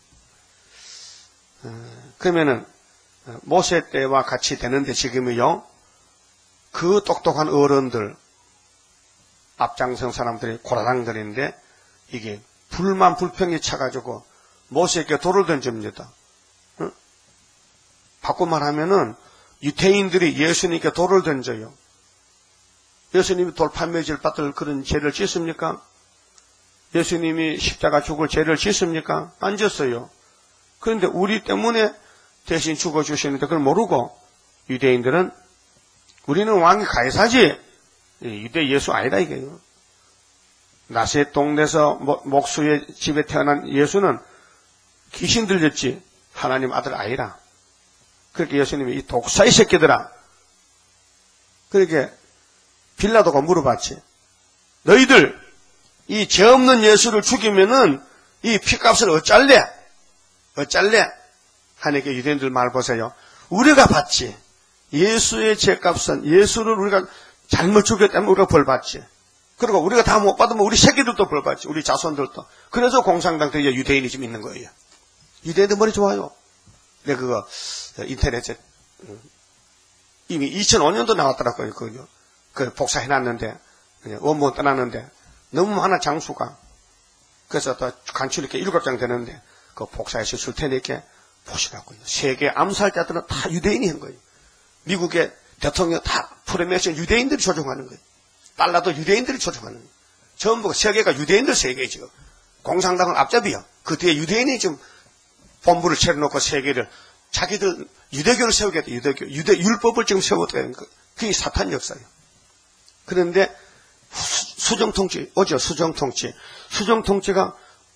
Speaker 1: 그러면은 모세 때와 같이 되는데 지금이요, 그 똑똑한 어른들, 앞장선 사람들이 고라당들인데 이게 불만 불평이 차가지고 모세에게 돌을 던집니다. 어? 바꿔 말하면은 유태인들이 예수님께 돌을 던져요. 예수님이 돌판매질 받을 그런 죄를 짓습니까? 예수님이 십자가 죽을 죄를 짓습니까? 안 졌어요. 그런데 우리 때문에 대신 죽어주시는데 그걸 모르고 유대인들은 우리는 왕이 가이사지 유대 예수 아니다 이게요. 나세 동네에서 목수의 집에 태어난 예수는 귀신 들렸지 하나님 아들 아니라. 그렇게 예수님이 이 독사의 새끼들아. 그렇게 빌라도가 물어봤지. 너희들 이 죄 없는 예수를 죽이면은 이 피값을 어쩔래? 어쩔래? 하니까 유대인들 말 보세요. 우리가 받지. 예수의 죄값은 예수를 우리가 잘못 죽였다면 우리가 벌 받지. 그리고 우리가 다 못 받으면 우리 새끼들도 벌 받지. 우리 자손들도. 그래서 공산당 때 유대인이 지금 있는 거예요. 유대인들 머리 좋아요. 내가 그거 인터넷에 이미 이천오 년도 나왔더라고요. 그거 그 복사해놨는데 원본 떠났는데 너무 많아 장수가. 그래서 더 간추리 이렇게 일곱 장 되는데 그 복사해서 줄 테니까 보시라고요. 세계 암살자들은 다 유대인이 한 거예요. 미국의 대통령 다 프리메이션 유대인들이 조종하는 거예요. 달러도 유대인들이 조종하는 거예요. 전부 세계가 유대인들 세계죠. 공산당은 앞잡이야. 그 뒤에 유대인이 지금 본부를 차려놓고 세계를 자기들 유대교를 세우겠다. 유대교 유대 율법을 지금 세우겠다. 그게 사탄 역사예요. 그런데 수정통치 오죠. 수정통치 수정통치가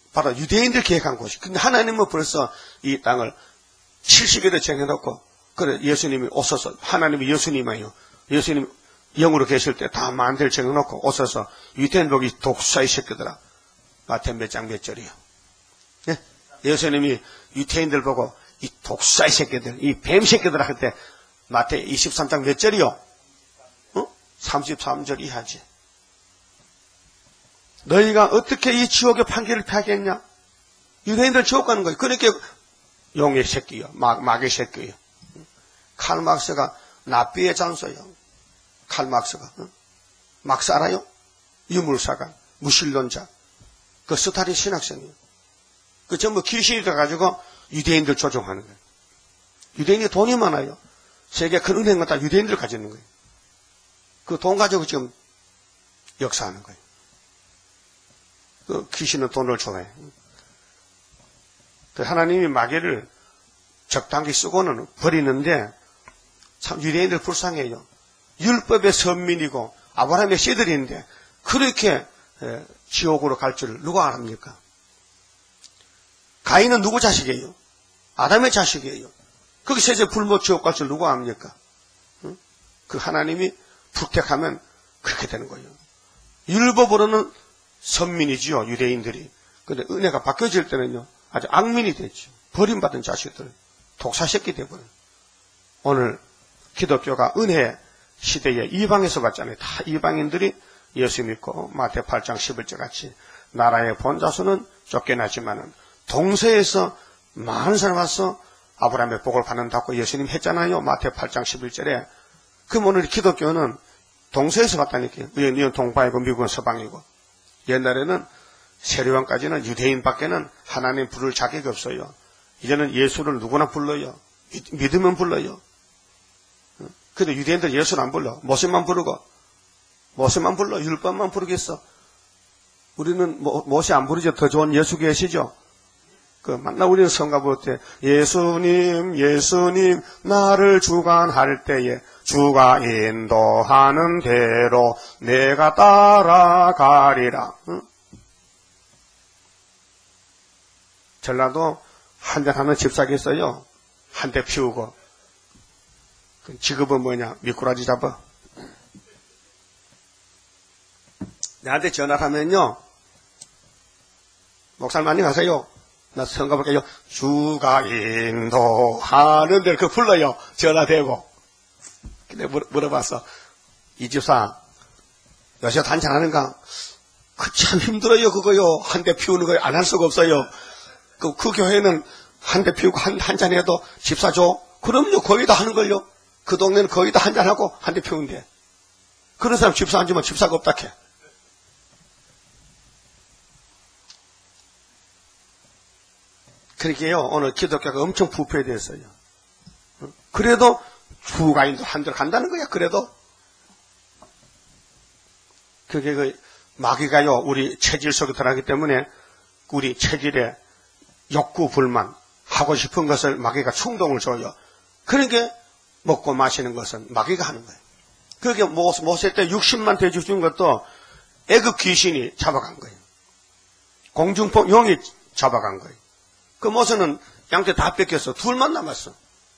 Speaker 1: 바로 유대인들 계획한 곳이. 근데 하나님은 벌써 이 땅을 칠십일에 정해놓고, 그래, 예수님이 오셔서, 하나님이 예수님이에요. 예수님 영으로 계실 때 다 만들 정해놓고 오셔서 유대인 보기 독사의 새끼들아. 마태 몇 장 몇 절이요. 예? 예수님이 유대인들 보고 이 독사의 새끼들, 이 뱀 새끼들아 할 때 마태 이십삼 장 몇 절이요? 어? 삼십삼 절 이하지. 너희가 어떻게 이 지옥의 판결을 피하겠냐? 유대인들 지옥 가는 거예요. 그러니까 용의 새끼요, 막, 막의 새끼요. 칼막스가 납비의 장소요. 칼막스가. 어? 막스 알아요? 유물사가, 무신론자. 그 스타린 신학생이에요. 그 전부 귀신이 돼가지고 유대인들 조종하는 거예요. 유대인이 돈이 많아요. 세계 큰 은행은 다 유대인들 가지는 거예요. 그 돈 가지고 지금 역사하는 거예요. 그 귀신은 돈을 좋아해. 그 하나님이 마귀를 적당히 쓰고는 버리는데 참 유대인들 불쌍해요. 율법의 선민이고 아브라함의 씨들인데 그렇게 지옥으로 갈 줄 누가 알합니까? 가인은 누구 자식이에요? 아담의 자식이에요. 거기서 이제 불못 지옥 갈 줄 누가 압니까? 그 하나님이 불택하면 그렇게 되는 거예요. 율법으로는 선민이지요, 유대인들이. 근데 은혜가 바뀌어질 때는요, 아주 악민이 되죠. 버림받은 자식들, 독사새끼 되버려요. 오늘 기독교가 은혜 시대에 이방에서 봤잖아요. 다 이방인들이 예수 믿고 마태 팔 장 십일 절 같이 나라의 본자수는 쫓겨나지만은 동서에서 많은 사람 와서 아브라함의 복을 받는다고 예수님 했잖아요. 마태 팔 장 십일 절에. 그럼 오늘 기독교는 동서에서 봤다니까요. 이건 동방이고 미국은 서방이고. 옛날에는 세례왕까지는 유대인밖에는 하나님 부를 자격이 없어요. 이제는 예수를 누구나 불러요. 믿으면 불러요. 근데 유대인들 예수는 안 불러. 모세만 부르고. 모세만 불러. 율법만 부르겠어. 우리는 모, 모세 안 부르죠. 더 좋은 예수 계시죠. 그 만나 우리는 성가 볼 때 예수님 예수님 나를 주관할 때에 주가 인도하는 대로 내가 따라가리라. 응? 전라도 한잔하는 집사가 있어요. 한 대 피우고. 그 직업은 뭐냐? 미꾸라지 잡아. 나한테 전화를 하면요. 목사님 안녕하세요. 나 성가 볼게요. 주가 인도하는 데를 그 불러요. 전화대고. 근데 물어봤어. 이 집사, 요새 단찬하는가? 그 참 힘들어요, 그거요. 한 대 피우는 거 안 할 수가 없어요. 그, 그 교회는 한 대 피우고 한, 한 잔 해도 집사 줘? 그럼요, 거의 다 하는 걸요. 그 동네는 거의 다 한 잔 하고 한 대 피우는데. 그런 사람 집사 안 주면 집사가 없다 캐. 그렇게요, 오늘 기독교가 엄청 부패되었어요. 그래도 주가 인도 한 대로 간다는 거야, 그래도. 그게 그, 마귀가요, 우리 체질 속에 들어가기 때문에, 우리 체질에 욕구, 불만, 하고 싶은 것을 마귀가 충동을 줘요. 그러니까, 먹고 마시는 것은 마귀가 하는 거예요. 그게 모세 때 육십만 돼지 준 것도 애굽 귀신이 잡아간 거예요. 공중폭 용이 잡아간 거예요. 그 모세는 양떼 다 뺏겼어. 둘만 남았어.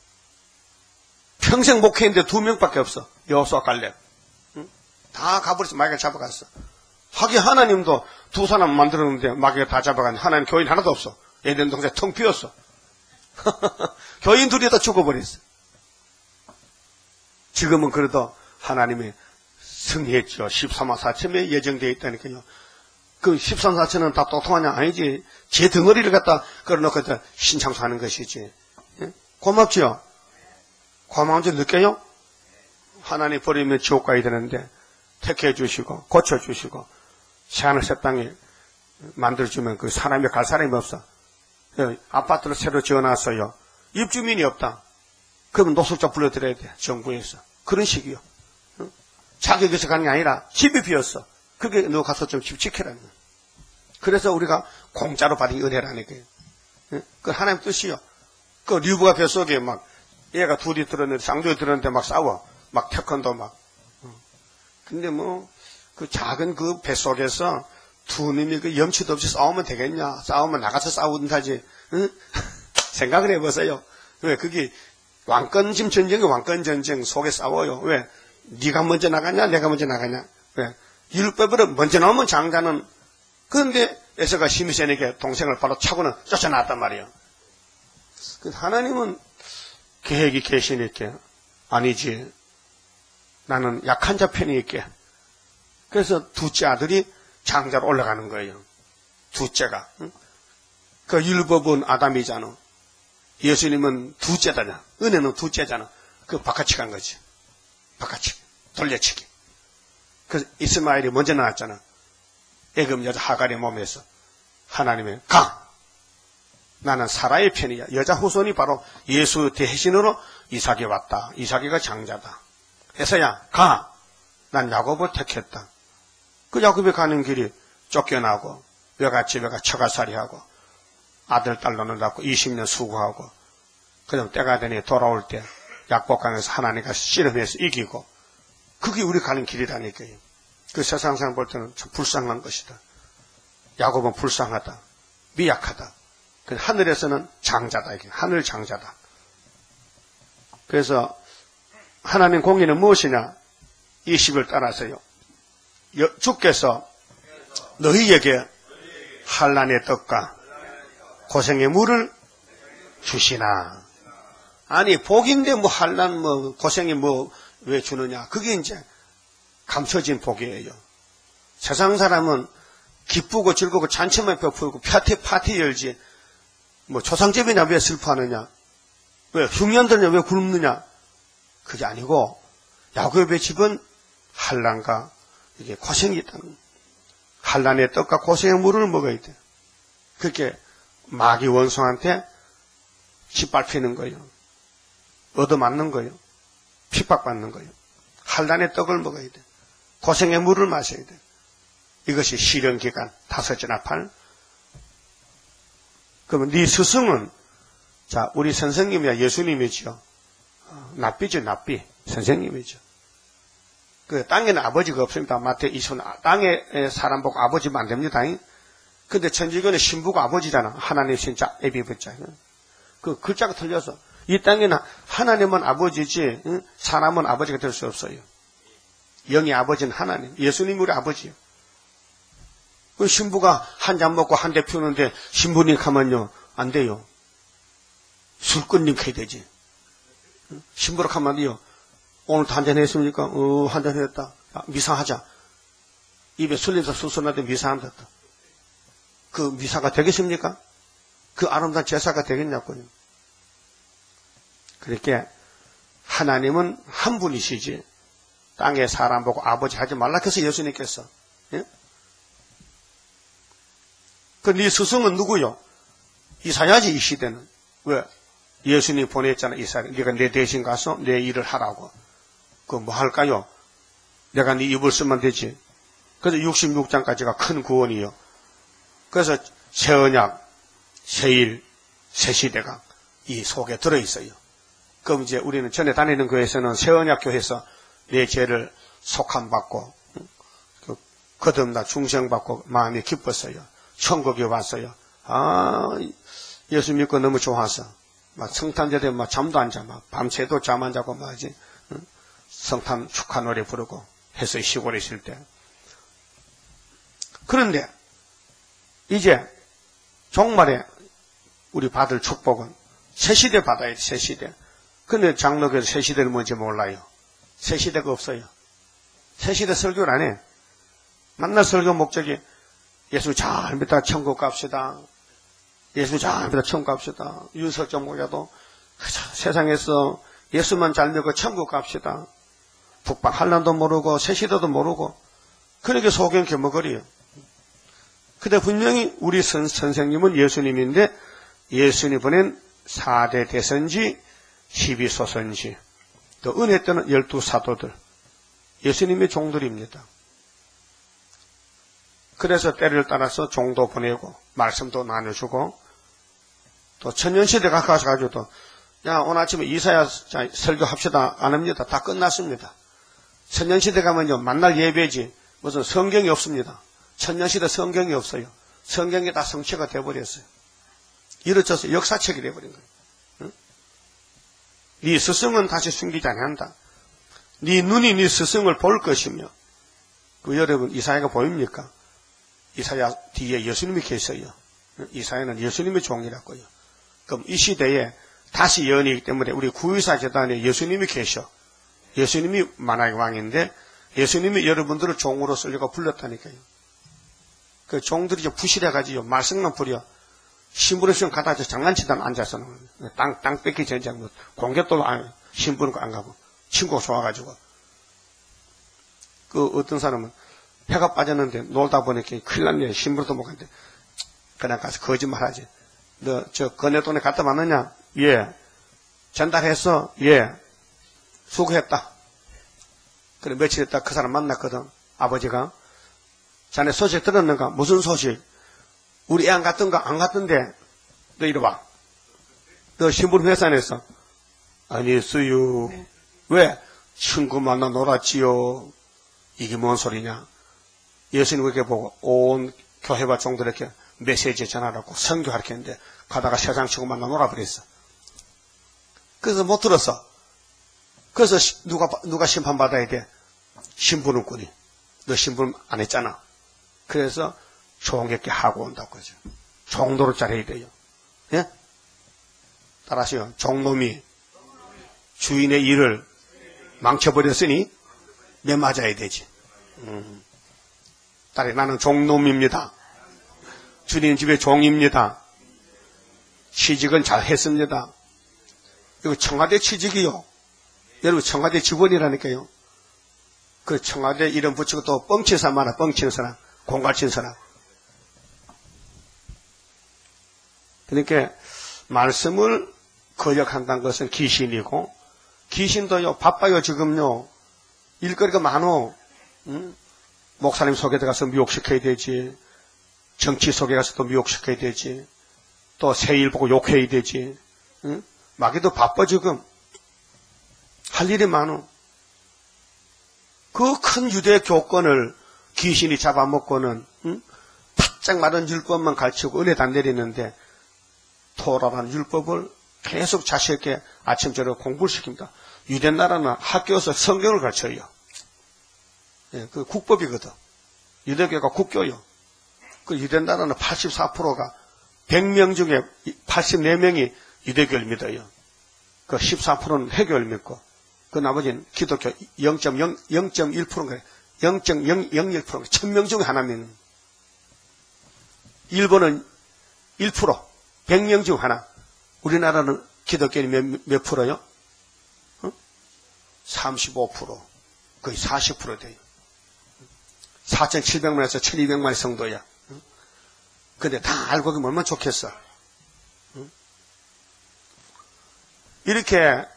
Speaker 1: 평생 목회했는데 두 명밖에 없어. 여호수아 갈렙. 응? 다 가버려서 마귀가 잡아갔어. 하긴 하나님도 두 사람 만들었는데 마귀가 다 잡아간 하나님 교인 하나도 없어. 에덴 동산 텅 비었어. 교인 둘이 다 죽어버렸어. 지금은 그래도 하나님이 승리했죠. 십삼만 사천에 예정되어 있다니까요. 그 십삼, 사천은 다 똑똑하냐? 아니지. 제 덩어리를 갖다 걸어놓고 신창수하는 것이지. 예? 고맙죠? 고마운 줄 느껴요? 하나님 버리면 지옥 가야 되는데 택해 주시고 고쳐주시고 새하늘 새 땅에 만들어주면 그 사람이 갈 사람이 없어. 아파트를 새로 지어놨어요. 입주민이 없다. 그러면 노숙자 불러드려야 돼. 정부에서. 그런 식이요. 자격에서 가는 게 아니라 집이 비었어. 그게 너 가서 좀 집 지키라는 거예요. 그래서 우리가 공짜로 받은 은혜라는 거예요. 그 하나님 뜻이요. 그 류브가 뱃속에 막 얘가 둘이 들었는데 쌍둥이 들었는데 막 싸워. 막 태권도 막. 근데 뭐 그 작은 그 뱃속에서 두 놈이 그 염치도 없이 싸우면 되겠냐? 싸우면 나가서 싸우든지, 응? 생각을 해보세요. 왜? 그게 왕권심 전쟁이 왕권 전쟁 속에 싸워요. 왜? 네가 먼저 나가냐? 내가 먼저 나가냐? 왜? 율법으로 먼저 나오면 장자는, 그런데 에서가 시므센에게 동생을 바로 차고는 쫓아나왔단 말이에요. 하나님은 계획이 계시니까, 아니지. 나는 약한 자 편이 있게. 그래서 둘째 아들이 장자로 올라가는 거예요. 둘째가. 응? 그 율법은 아담이잖아. 예수님은 둘째잖아. 은혜는 둘째잖아. 그 바깥이 간 거지. 바깥이. 돌려치기. 그래서 이스마엘이 먼저 나왔잖아. 애굽 여자 하갈의 몸에서. 하나님의 가! 나는 사라의 편이야. 여자 후손이 바로 예수 대신으로 이삭이 왔다. 이삭이가 장자다. 해서야 가! 난 야곱을 택했다. 그 야곱이 가는 길이 쫓겨나고 외갓집에가 처가살이하고 아들 딸 노는다고 이십 년 수고하고 그다음 때가 되니 돌아올 때 약복강에서 하나님과 씨름해서 이기고 그게 우리 가는 길이라니까요. 그 세상상 볼 때는 참 불쌍한 것이다. 야곱은 불쌍하다. 미약하다. 그 하늘에서는 장자다. 이게 하늘 장자다. 그래서 하나님 공의는 무엇이냐? 이십을 따라서요. 주께서 너희에게 환난의 떡과 고생의 물을 주시나. 아니 복인데 뭐 환난 뭐 고생이 뭐 왜 주느냐? 그게 이제 감춰진 복이에요. 세상 사람은 기쁘고 즐거고 잔치만 베풀고 파티 파티 열지. 뭐 조상집이냐 왜 슬퍼하느냐? 왜 흉년들이냐 왜 굶느냐? 그게 아니고 야곱의 집은 환난과 이게 고생이 있다는. 환난의 떡과 고생의 물을 먹어야 돼. 그렇게 마귀 원수한테 짓밟히는 거예요. 얻어맞는 거예요. 핍박받는 거예요. 환난의 떡을 먹어야 돼. 고생의 물을 마셔야 돼. 이것이 시련기간 다섯째나 팔. 그러면 네 스승은 자 우리 선생님이야 예수님이죠. 어, 납비죠 납비 선생님이죠. 그 땅에는 아버지가 없습니다. 마태 이십은 땅에 사람 보고 아버지면 안 됩니다. 근데 천주교는 신부가 아버지잖아. 하나님 신자 에비브자. 그 글자가 틀려서 이 땅에는 하나님은 아버지지 사람은 아버지가 될 수 없어요. 영의 아버지는 하나님. 예수님이 우리 아버지예요. 그 신부가 한 잔 먹고 한 대 피우는데 신부님 가면요 안 돼요. 술꾼님 해야 되지. 신부로 가면요 오늘도 한잔 했습니까? 어, 한잔 했다. 아, 미사하자. 입에 술림사 수선하되 미사한다. 그 미사가 되겠습니까? 그 아름다운 제사가 되겠냐고요. 그렇게 하나님은 한 분이시지 땅에 사람 보고 아버지 하지 말라 해서 예수님께서 예? 그 네 스승은 누구요? 이사야지 이 시대는. 왜? 예수님 보냈잖아 이사야. 네가 내 대신 가서 내 일을 하라고. 그 뭐 할까요? 내가 네 입을 쓰면 되지. 그래서 육십육 장까지가 큰 구원이요. 그래서 새 언약, 새 일, 새 시대가 이 속에 들어있어요. 그럼 이제 우리는 전에 다니는 교회에서는 새 언약 교회에서 내 죄를 속함받고 거듭나 중생받고 마음이 기뻤어요. 천국에 왔어요. 아 예수 믿고 너무 좋아서 막 성탄절 때 막 잠도 안 자. 막 밤새도 잠 안 자고 막 하지. 성탄 축하 노래 부르고 해서 시골에 있을 때. 그런데 이제 종말에 우리 받을 축복은 새 시대 받아야 돼. 새 시대. 근데 장로교에서 새 시대는 뭔지 몰라요. 새 시대가 없어요. 새 시대 설교를 안 해. 만날 설교 목적이 예수 잘 믿다 천국 갑시다. 예수 잘 믿다 천국 갑시다. 윤석정 목사도 세상에서 예수만 잘 믿고 천국 갑시다. 북방 한란도 모르고 새 시대도 모르고 그렇게 소경 겸허거리요. 근데 분명히 우리 선, 선생님은 예수님인데 예수님 보낸 사 대 대선지 십이 소선지 또 은혜 때는 열두 사도들 예수님의 종들입니다. 그래서 때를 따라서 종도 보내고 말씀도 나눠주고 또 천년시대 가까워서 또 야 오늘 아침에 이사야 설교합시다 안 합니다. 다 끝났습니다. 천년시대 가면요 만날 예배지 무슨 성경이 없습니다. 천년시대 성경이 없어요. 성경이 다 성취가 되어버렸어요. 이루어져서 역사책이 되어버린 거예요. 응? 네 스승은 다시 숨기지 아니한다. 네 눈이 네 스승을 볼 것이며, 그 여러분 이사야가 보입니까? 이사야 뒤에 예수님이 계셔요. 이사야는 예수님의 종이라고요. 그럼 이 시대에 다시 예언이기 때문에 우리 구의사 재단에 예수님이 계셔. 예수님이 만왕의 왕인데 예수님이 여러분들을 종으로 쓰려고 불렀다니까요. 그 종들이 좀 부실해가지고 말씀만 부려. 신부를 수영 가다 장난치다 앉아서 땅, 땅 뺏기 전쟁, 뭐 공격도 안, 신부는 안 가고 친구가 좋아가지고. 그 어떤 사람은 배가 빠졌는데 놀다 보니까 큰일 났네. 신부도 못 갔는데 그냥 가서 거짓말하지. 너 저 건네 돈에 갖다 놨느냐? 예. 전달했어? 예. 수고했다. 그래 며칠 있다 그 사람 만났거든. 아버지가. 자네 소식 들었는가? 무슨 소식? 우리 애 안 갔던가? 안 갔던데. 너 이리 와. 너 신분 회사냈어? 아니 했어요. 네. 왜? 친구 만나 놀았지요. 이게 뭔 소리냐? 예수님에게 보고 온 교회와 종들에게 메시지 전하라고 선교하게 했는데 가다가 세상 치고 만나 놀아버렸어. 그래서 못 들었어. 그래서 누가 누가 심판받아야 돼? 신부는꾼이. 너 신분 안 했잖아. 그래서 종에게 하고 온다고 하죠. 종도를 잘해야 돼요. 예? 따라하시오. 종놈이 주인의 일을 망쳐버렸으니 매 맞아야 되지. 음. 딸이 나는 종놈입니다. 주님 집의 종입니다. 취직은 잘 했습니다. 이거 청와대 취직이요. 여러분 청와대 직원이라니까요. 그 청와대 이름 붙이고 또 뻥친 사람 많아. 뻥치는 사람. 공갈친 사람. 그러니까 말씀을 거역한다는 것은 귀신이고, 귀신도요 바빠요 지금요. 일거리가 많어. 응? 목사님 속에 들어가서 미혹시켜야 되지. 정치 속에 가서 또 미혹시켜야 되지. 또 새 일 보고 욕해야 되지. 응? 마귀도 바빠 지금. 할 일이 많어. 그 큰 유대 교권을 귀신이 잡아먹고는 응? 바짝 마른 율법만 가르치고 은혜도 안 내리는데 토라라는 율법을 계속 자식에게 아침 저녁 공부를 시킵니다. 유대 나라는 학교에서 성경을 가르쳐요. 예, 그 국법이거든. 유대교가 국교요. 그 유대 나라는 팔십사 퍼센트가 백 명 중에 팔십사 명이 유대교를 믿어요. 그 십사 퍼센트는 회교를 믿고, 그 나머지는 기독교 영 점 일 퍼센트가 영 점 영일 퍼센트, 천 명 중에 하나 믿는. 일본은 일 퍼센트, 백 명 중 하나. 우리나라는 기독교인이 몇, 몇 프로요? 어? 삼십오 퍼센트, 거의 사십 퍼센트 돼요. 사천칠백만에서 천이백만의 성도야. 근데 다 알고 계면 얼마나 좋겠어. 이렇게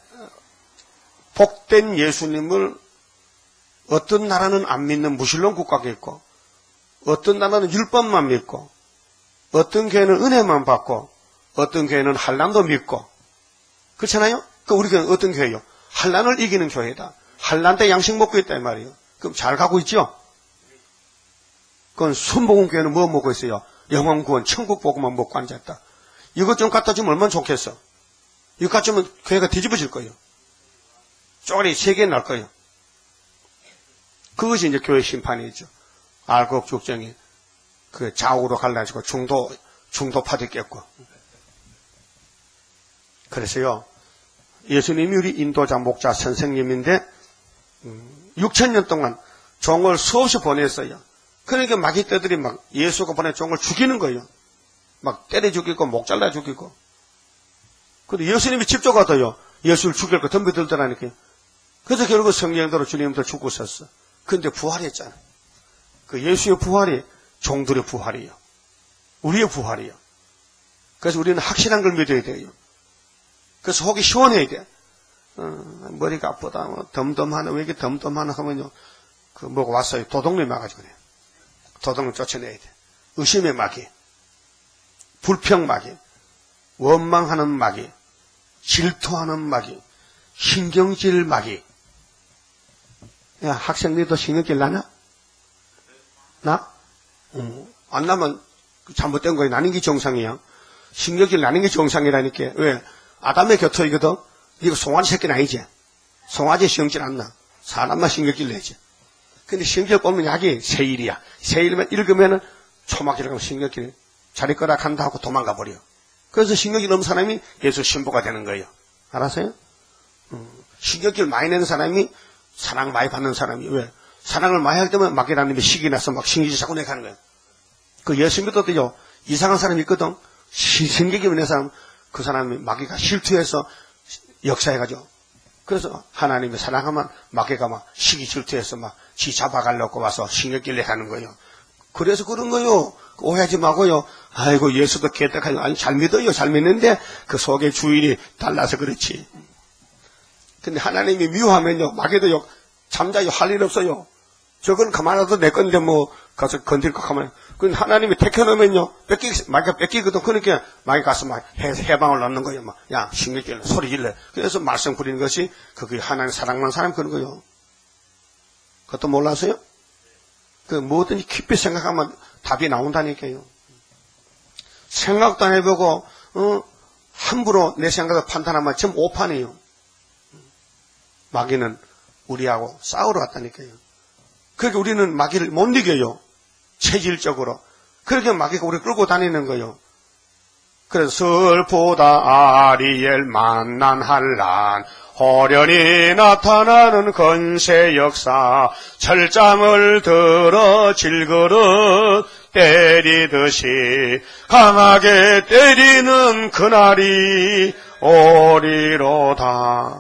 Speaker 1: 복된 예수님을 어떤 나라는 안 믿는 무신론 국가가 있고, 어떤 나라는 율법만 믿고, 어떤 교회는 은혜만 받고, 어떤 교회는 환난도 믿고, 그렇잖아요? 그 우리 교회는 어떤 교회요? 환난을 이기는 교회다. 환난 때 양식 먹고 있다 이 말이에요. 그럼 잘 가고 있죠? 그건 순복음 교회는 뭐 먹고 있어요? 영원구원, 천국복음만 먹고 앉았다. 이것 좀 갖다 주면 얼마나 좋겠어. 이거 갖다 주면 교회가 뒤집어질 거예요. 쪼가리 세 개 날 거예요. 그것이 이제 교회 심판이죠. 알곡 죽정이 그 좌우로 갈라지고 중도, 중도파도 깼고. 그래서요, 예수님이 우리 인도자, 목자, 선생님인데, 음, 육천 년 동안 종을 수없이 보냈어요. 그러니까 마귀떼들이 막 예수가 보낸 종을 죽이는 거예요. 막 때려 죽이고 목 잘라 죽이고. 근데 예수님이 직접 가서요 예수를 죽일 거 덤벼들더라니까요. 그래서 결국 성령대로 주님도 죽고 있었어. 근데 부활했잖아. 그 예수의 부활이 종들의 부활이에요. 우리의 부활이에요. 그래서 우리는 확실한 걸 믿어야 돼요. 그래서 속이 시원해야 돼. 어, 머리가 아프다, 뭐, 덤덤하네, 왜 이렇게 덤덤하나 하면요. 그 뭐가 왔어요. 도둑놈이 와가지고 그래. 도둑을 쫓아내야 돼. 의심의 마귀, 불평 마귀, 원망하는 마귀, 질투하는 마귀, 신경질 마귀. 야, 학생들도 신경질 나냐? 나?
Speaker 2: 어, 안 나면 잘못된 거예요. 나는 게 정상이야. 신경질 나는 게 정상이라니까. 왜? 아담의 교토이거든. 이거 송아지 새끼는 아니지. 송아지 신경질 안 나. 사람만 신경질 내지. 근데 신경질 보면 약이 세일이야. 세일이면 읽으면은 초막질 하면 신경질 자리 거라 간다 하고 도망가 버려. 그래서 신경질 없는 사람이 예수 신부가 되는 거예요. 알았어요? 음, 신경질 많이 내는 사람이 사랑 많이 받는 사람이. 왜? 사랑을 많이 할 때면 마귀라는 게 식이 나서 막 신경질 자꾸 내가는 거야. 그 예수 믿어도요, 이상한 사람이 있거든. 신경질 없는 사람, 그 사람이 마귀가 실투해서 역사해가지고. 그래서 하나님이 사랑하면 마귀가 막 시기 질투해서 막 지 잡아가려고 와서 신경질 내가는 거예요. 그래서 그런 거요. 오해하지 마고요. 아이고 예수도 개떡하죠. 아니 잘 믿어요. 잘 믿는데 그 속에 주인이 달라서 그렇지. 근데 하나님이 미워하면요. 마귀도요. 잠자요. 할 일 없어요. 저건 그만해도 내 건데 뭐 가서 건들 거 가만. 근데 하나님이 택해놓으면요. 뺏기 마귀가 뺏기거든. 그러니까 마귀 가서 막 해, 해방을 넣는 거예요. 막 야 신경질 소리 질래. 그래서 말씀 부리는 것이 그게 하나님 사랑하는 사람 그런 거요. 그것도 몰라서요? 그 뭐든지 깊이 생각하면 답이 나온다니까요. 생각도 안 해보고 어, 함부로 내 생각을 판단하면 전부 오판이에요. 마귀는 우리하고 싸우러 왔다니까요. 그러니까 우리는 마귀를 못 이겨요. 체질적으로. 그렇게 마귀가 우리를 끌고 다니는 거예요. 그래서 슬프다 아리엘 만난 한란 호련히 나타나는 건세 역사 철장을 들어 질그릇 때리듯이 강하게 때리는 그날이 오리로다.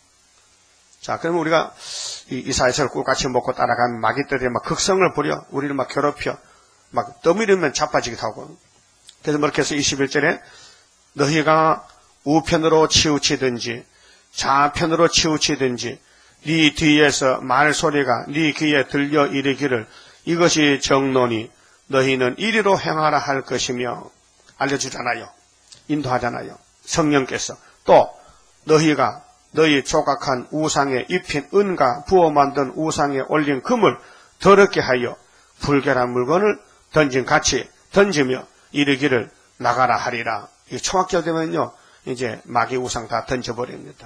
Speaker 2: 자, 그러면 우리가 이 이사야서를 꼭 같이 먹고 따라가면 마귀들이 막 극성을 부려 우리를 막 괴롭혀 막 떠밀으면 자빠지기도 하고. 그래서 그렇게 해서 이십일 절에 너희가 우편으로 치우치든지 좌편으로 치우치든지 네 뒤에서 말소리가 네 귀에 들려 이르기를 이것이 정론이 너희는 이리로 행하라 할 것이며 알려주잖아요. 인도하잖아요. 성령께서. 또 너희가 너희 조각한 우상에 입힌 은과 부어 만든 우상에 올린 금을 더럽게 하여 불결한 물건을 던진 같이 던지며 이르기를 나가라 하리라. 이 초막절 되면요 이제 마귀 우상 다 던져버립니다.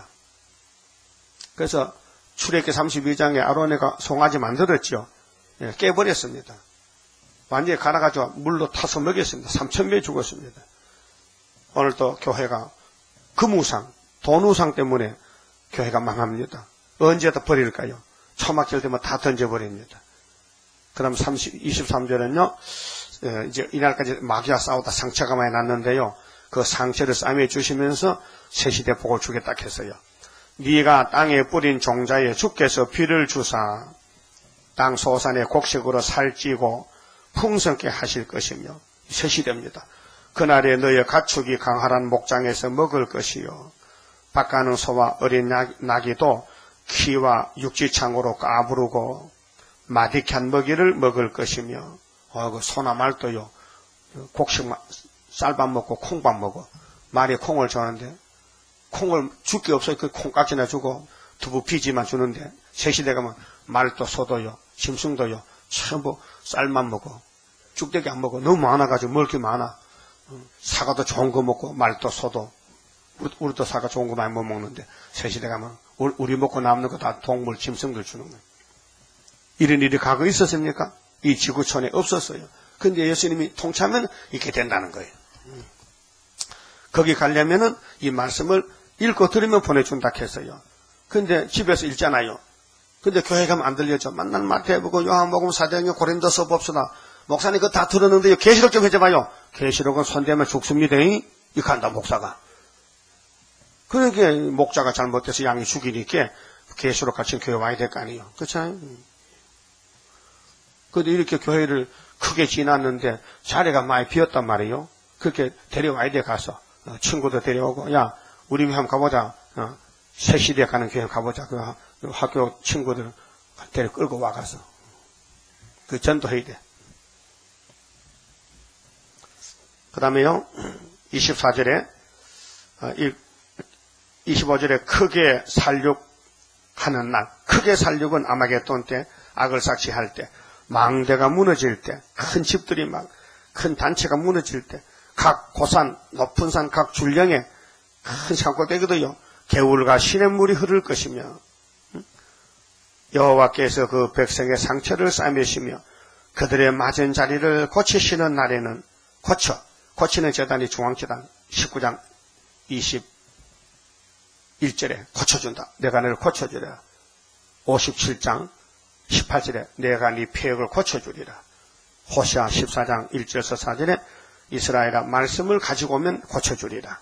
Speaker 2: 그래서 출애굽기 삼십이 장에 아론이가 송아지 만들었죠. 예, 깨버렸습니다. 완전히 갈아가지고 물로 타서 먹였습니다. 삼천 명이 죽었습니다. 오늘 또 교회가 금우상, 돈우상 때문에 교회가 망합니다. 언제 다 버릴까요? 초막절 되면 다 던져버립니다. 그럼 이십삼 절은요, 이제 이날까지 마귀와 싸우다 상처가 많이 났는데요. 그 상처를 싸매 주시면서 새 시대 복을 주겠다 했어요. 네가 땅에 뿌린 종자에 주께서 비를 주사 땅 소산의 곡식으로 살찌고 풍성케 하실 것이며 새 시대입니다. 그날에 너의 가축이 강활한 목장에서 먹을 것이요 밭가는 소와 어린 나귀도 키와 육지창으로 까부르고 마디칸 먹이를 먹을 것이며 어, 그 소나 말도요 곡식 쌀밥 먹고 콩밥 먹어. 말이 콩을 좋아하는데 콩을 줄 게 없어요. 그 콩깍지나 주고 두부 피지만 주는데 새 시대 가면 말도 소도요 짐승도요 전부 쌀만 먹어. 죽대기 안 먹어. 너무 많아가지고 먹을 게 많아. 사과도 좋은 거 먹고 말도 소도 우리도 사과 좋은 거 많이 못 먹는데 새 시대 가면 우리 먹고 남는 거 다 동물 짐승들 주는 거예요. 이런 일이 과거 있었습니까? 이 지구촌에 없었어요. 근데 예수님이 통치하면 이렇게 된다는 거예요. 거기 가려면은 이 말씀을 읽고 들으면 보내준다 했어요. 근데 집에서 읽잖아요. 근데 교회 가면 안 들려죠. 만날 마태복음, 요한복음, 사도행전, 고린도서 봅시다. 목사님 그거 다 들었는데요. 계시록 좀 해줘봐요. 계시록은 손대면 죽습니다. 이렇게 한다 목사가. 그러니까 목자가 잘못돼서 양이 죽이니까 계시록 같이 교회 와야 될 거 아니에요. 그렇잖아요. 그런데 이렇게 교회를 크게 지났는데 자리가 많이 비었단 말이에요. 그렇게 데려와야 돼 가서. 어, 친구도 데려오고 야 우리 한번 가보자. 어, 새 시대 가는 교회 가보자. 그, 그 학교 친구들 데려 끌고 와가서 그 전도해야 돼. 그 다음에요 이십사 절에 어, 이십오 절에 크게 살육하는 날. 크게 살육은 아마겟돈 때 악을 삭시할 때 망대가 무너질 때, 큰 집들이 막, 큰 단체가 무너질 때, 각 고산, 높은 산, 각 줄령에 큰 산꼭대기도요, 개울과 시냇물이 흐를 것이며, 여호와께서 그 백성의 상처를 싸매시며, 그들의 맞은 자리를 고치시는 날에는, 고쳐, 고치는 재단이 중앙재단 십구 장 이십일 절에 고쳐준다. 내가 너를 고쳐주리라. 오십칠 장 십팔 절에 내가 네 폐역을 고쳐주리라. 호시아 십사 장 일 절에서 사 절에 이스라엘아 말씀을 가지고 오면 고쳐주리라.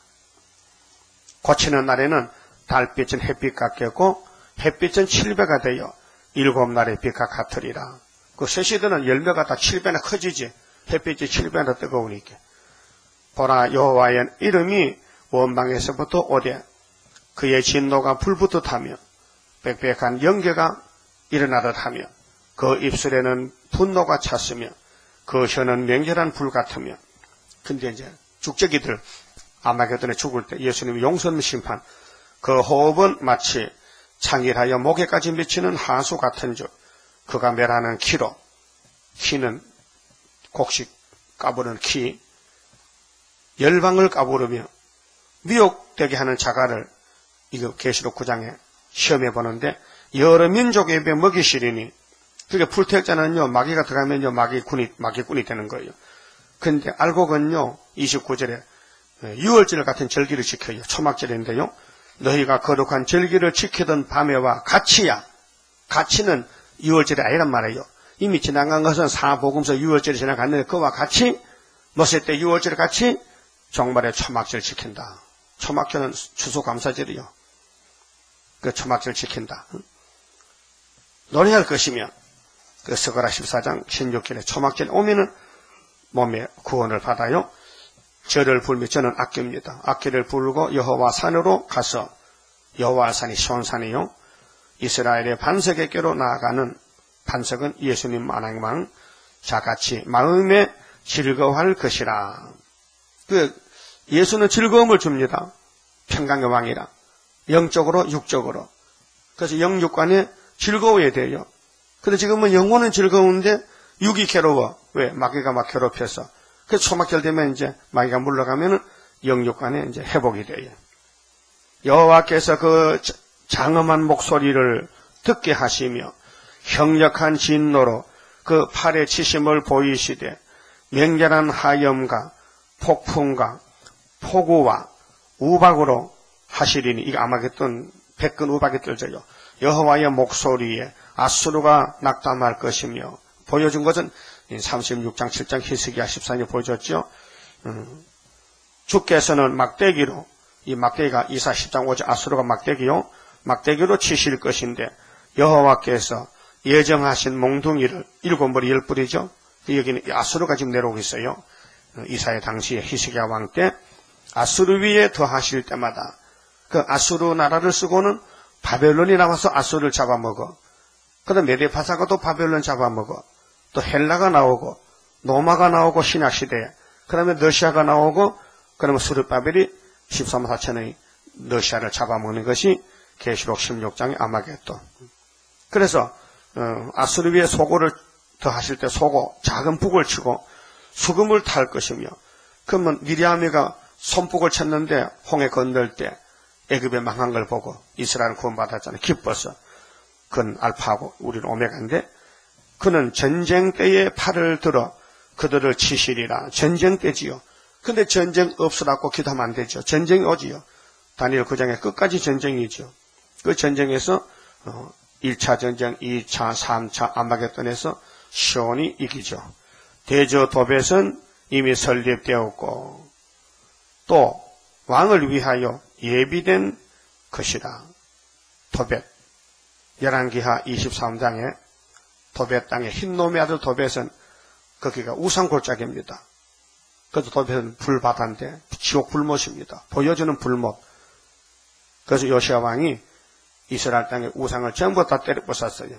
Speaker 2: 고치는 날에는 달빛은 햇빛 같겠고 햇빛은 칠배가 되어 일곱 날의 빛과 같으리라. 그 셋이들은 열매가 다 칠배나 커지지. 햇빛이 칠배나 뜨거우니까. 보라 여호와의 이름이 원방에서부터 오되 그의 진노가 불붙듯 하며 빽빽한 연기가 일어나듯 하며 그 입술에는 분노가 찼으며 그 혀는 맹렬한 불 같으며. 근데 이제 죽적이들 아마겟돈에 죽을 때 예수님의 용선 심판, 그 호흡은 마치 창일하여 목에까지 미치는 하수 같은즉 그가 멸하는 키로, 키는 곡식 까부는 키, 열방을 까부르며 미혹되게 하는 자갈을 이거 계시록 구 장에 시험해 보는데 여러 민족의 입에 먹이시리니, 그게 불태자는요 마귀가 들어가면요 마귀꾼이 마귀꾼이 되는 거예요. 근데 알곡은요 이십구 절에 유월절 같은 절기를 지켜요. 초막절인데요. 너희가 거룩한 절기를 지키던 밤에와 같이야. 같이는 유월절이 아니란 말이에요. 이미 지나간 것은 사복음서 유월절이 지나갔는데 그와 같이 모세 때 유월절 같이 종말의 초막절 지킨다. 초막절은 추수감사절이요. 그 초막절 지킨다. 노래할 것이며 그 스가랴 십사 장 십육 절에 초막절 오면은 몸에 구원을 받아요. 저를 불며 저는 악기입니다. 악기를 부르고 여호와 산으로 가서, 여호와 산이 시온산이요 이스라엘의 반석에게로 나아가는, 반석은 예수님 만왕왕 자같이 마음에 즐거워할 것이라. 그 예수는 즐거움을 줍니다. 평강의 왕이라. 영적으로 육적으로. 그래서 영육간에 즐거워야 돼요. 근데 지금은 영혼은 즐거운데 육이 괴로워. 왜? 마귀가 막 괴롭혀서. 그래서 초막절 되면 이제 마귀가 물러가면은 영육간에 이제 회복이 돼요. 여호와께서 그 장엄한 목소리를 듣게 하시며 형력한 진노로 그 팔에 치심을 보이시되 맹렬한 하염과 폭풍과 폭우와 우박으로 하시리니, 이거 아마겟돈 백근 우박이 떨져요. 여호와의 목소리에 아수르가 낙담할 것이며, 보여준 것은 삼십육 장 칠 장 히스기야 십사 장에 보여줬죠. 음, 주께서는 막대기로, 이 막대기가 이사 십 장 오 절 아수르가 막대기요, 막대기로 치실 것인데 여호와께서 예정하신 몽둥이를, 일곱 머리 열 뿔이죠. 여기는 아수르가 지금 내려오고 있어요. 이사의 당시에 히스기야 왕 때 아수르 위에 더하실 때마다 그 아수르 나라를 쓰고는 바벨론이 나와서 아수르를 잡아먹어. 그다음 메데파사가 또 바벨론 잡아먹어. 또 헬라가 나오고 노마가 나오고 신약시대에, 그 다음에 러시아가 나오고, 그러면 수르바벨이 십삼 사천의 러시아를 잡아먹는 것이 계시록 십육 장의 아마겟돈. 그래서 어, 아수르 위에 소고를 더하실 때 소고, 작은 북을 치고 수금을 탈 것이며, 그러면 미리아미가 손북을 쳤는데 홍해 건널 때 애굽에 망한 걸 보고 이스라엘 구원받았잖아요. 기뻐서. 그건 알파하고 우리는 오메가인데, 그는 전쟁 때에 팔을 들어 그들을 치시리라. 전쟁 때지요. 근데 전쟁 없으라고 기도하면 안 되죠. 전쟁이 오지요. 다니엘 구 장에 끝까지 전쟁이죠. 그 전쟁에서 일 차 전쟁, 이 차, 삼 차 아마겟돈에서 시온이 이기죠. 대저 도벳은 이미 설립되었고 또 왕을 위하여 예비된 것이다. 도벳, 열왕기하 이십삼 장에 도벳 땅의 흰놈의 아들 도벳은 거기가 우상골짜기입니다. 그래서 도벳은 불바다인데 지옥 불못입니다. 보여주는 불못. 그래서 요시아 왕이 이스라엘 땅의 우상을 전부 다 때려 부쉈어요.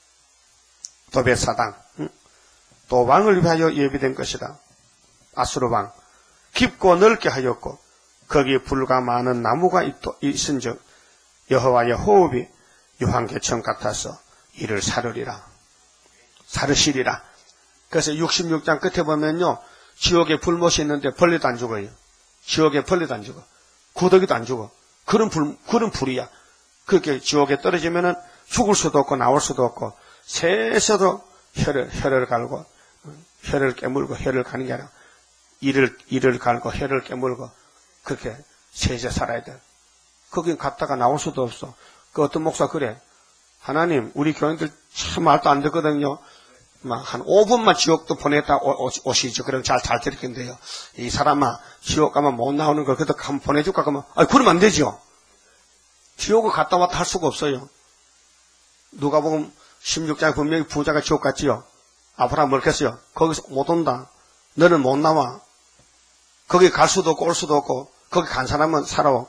Speaker 2: 도벳 사당. 또 왕을 위하여 예비된 것이다. 아수르 왕. 깊고 넓게 하였고 거기 불과 많은 나무가 있은즉 여호와의 호흡이 유황개천 같아서 이를 사르리라. 사르시리라. 그래서 육십육 장 끝에 보면요, 지옥에 불못이 있는데 벌레도 안 죽어요. 지옥에 벌레도 안 죽어. 구더기도 안 죽어. 그런 불, 그런 불이야. 그렇게 지옥에 떨어지면은 죽을 수도 없고 나올 수도 없고 새에서도 혀를 혀를 갈고 혀를 깨물고 혀를 가는 게 아니라 이를 이를 갈고 혀를 깨물고 그렇게 세세 살아야 돼. 거기 갔다가 나올 수도 없어. 그 어떤 목사 그래. 하나님, 우리 교인들 참 말도 안 듣거든요. 막 한 오 분만 지옥도 보냈다 오, 오시죠. 그럼 잘, 잘 들었겠는데요. 이 사람아, 지옥 가면 못 나오는 걸 그래도 한번 보내줄까? 그러면, 아, 그러면 안 되죠. 지옥을 갔다 왔다 할 수가 없어요. 누가 보면 십육 장에 분명히 부자가 지옥 갔지요. 아브라함 뭐랬겠어요? 거기서 못 온다. 너는 못 나와. 거기 갈 수도 없고 올 수도 없고 거기 간 사람은 살아.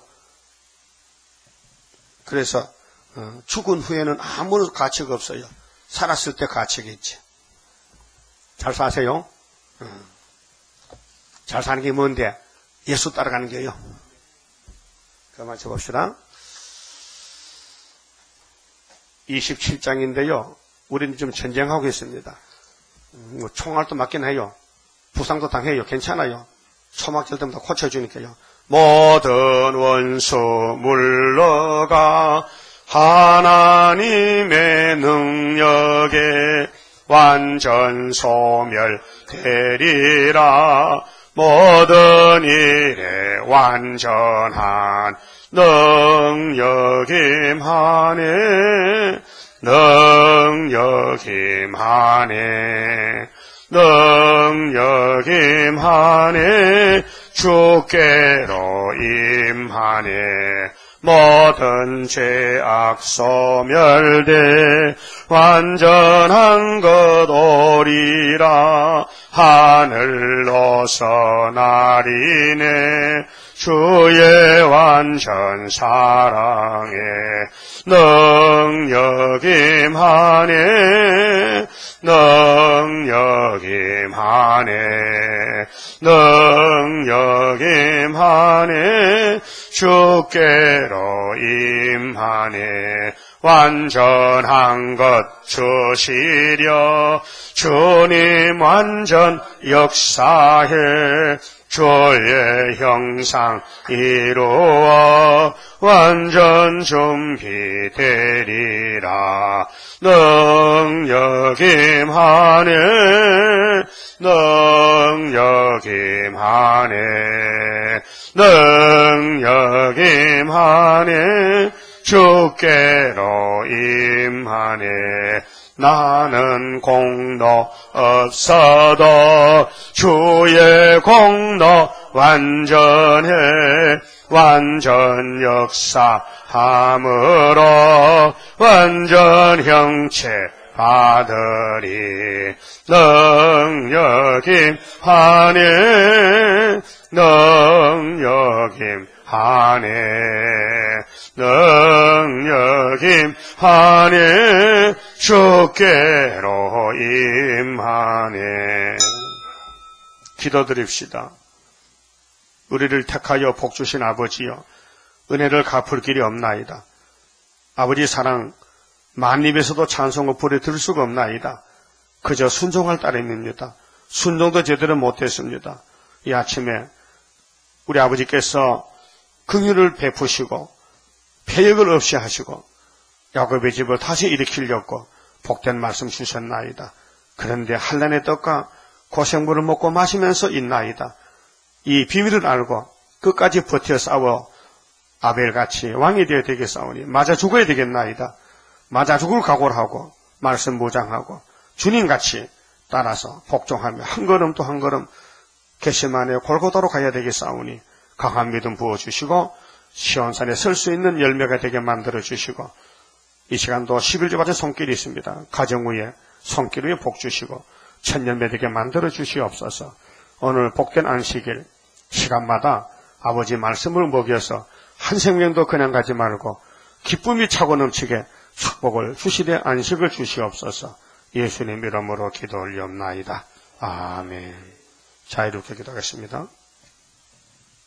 Speaker 2: 그래서 어, 죽은 후에는 아무 가치가 없어요. 살았을 때 가치가 있지. 잘 사세요. 어. 잘 사는 게 뭔데? 예수 따라가는 게요. 그만 쳐봅시다. 이십칠 장인데요. 우리는 좀 전쟁하고 있습니다. 뭐 총알도 맞긴 해요. 부상도 당해요. 괜찮아요. 초막절 때마다 고쳐주니까요. 모든 원수 물러가 하나님의 능력에 완전 소멸되리라. 모든 일에 완전한 능력이 임하네. 능력이 임하네. 능력이 임하네. 주께로 임하네. 모든 죄악 소멸돼 완전한 것 오리라. 하늘로서 나리네. 주의 완전 사랑에 능력 임하네. 능력 임하네. 능력 임하네. 주께로 임하네. 완전한 것 주시려. 주님 완전 역사해. 주의 형상 이루어 완전 준비되리라. 능력 임하네. 능력 임하네. 능력 임하네. 주께로 임하네. 나는 공로 없어도 주의 공로 완전해. 완전 역사함으로 완전 형체 받으리. 능력 임하네. 능력 임하네. 능력 임하네. 주께로 임하네. 기도드립시다. 우리를 택하여 복주신 아버지여, 은혜를 갚을 길이 없나이다. 아버지 사랑 만입에서도 찬송을 부려 들을 수가 없나이다. 그저 순종할 따름입니다. 순종도 제대로 못했습니다. 이 아침에 우리 아버지께서 긍휼을 베푸시고 패역을 없이 하시고 야곱의 집을 다시 일으키려고 복된 말씀 주셨나이다. 그런데 한란의 떡과 고생물을 먹고 마시면서 있나이다. 이 비밀을 알고 끝까지 버텨 싸워 아벨같이 왕이 되어야 되겠사오니 맞아 죽어야 되겠나이다. 맞아 죽을 각오를 하고 말씀 무장하고 주님같이 따라서 복종하며 한 걸음 또 한 걸음 겟세마네 골고다로 가야 되겠사오니 강한 믿음 부어주시고 시온산에 설 수 있는 열매가 되게 만들어주시고 이 시간도 십일조 받은 손길이 있습니다. 가정 위에 손길 위에 복 주시고 천년매 되게 만들어주시옵소서. 오늘 복된 안식일 시간마다 아버지 말씀을 먹여서 한 생명도 그냥 가지 말고 기쁨이 차고 넘치게 축복을 주시되 안식을 주시옵소서. 예수님 이름으로 기도 올리옵나이다. 아멘. 자, 이렇게 기도하겠습니다.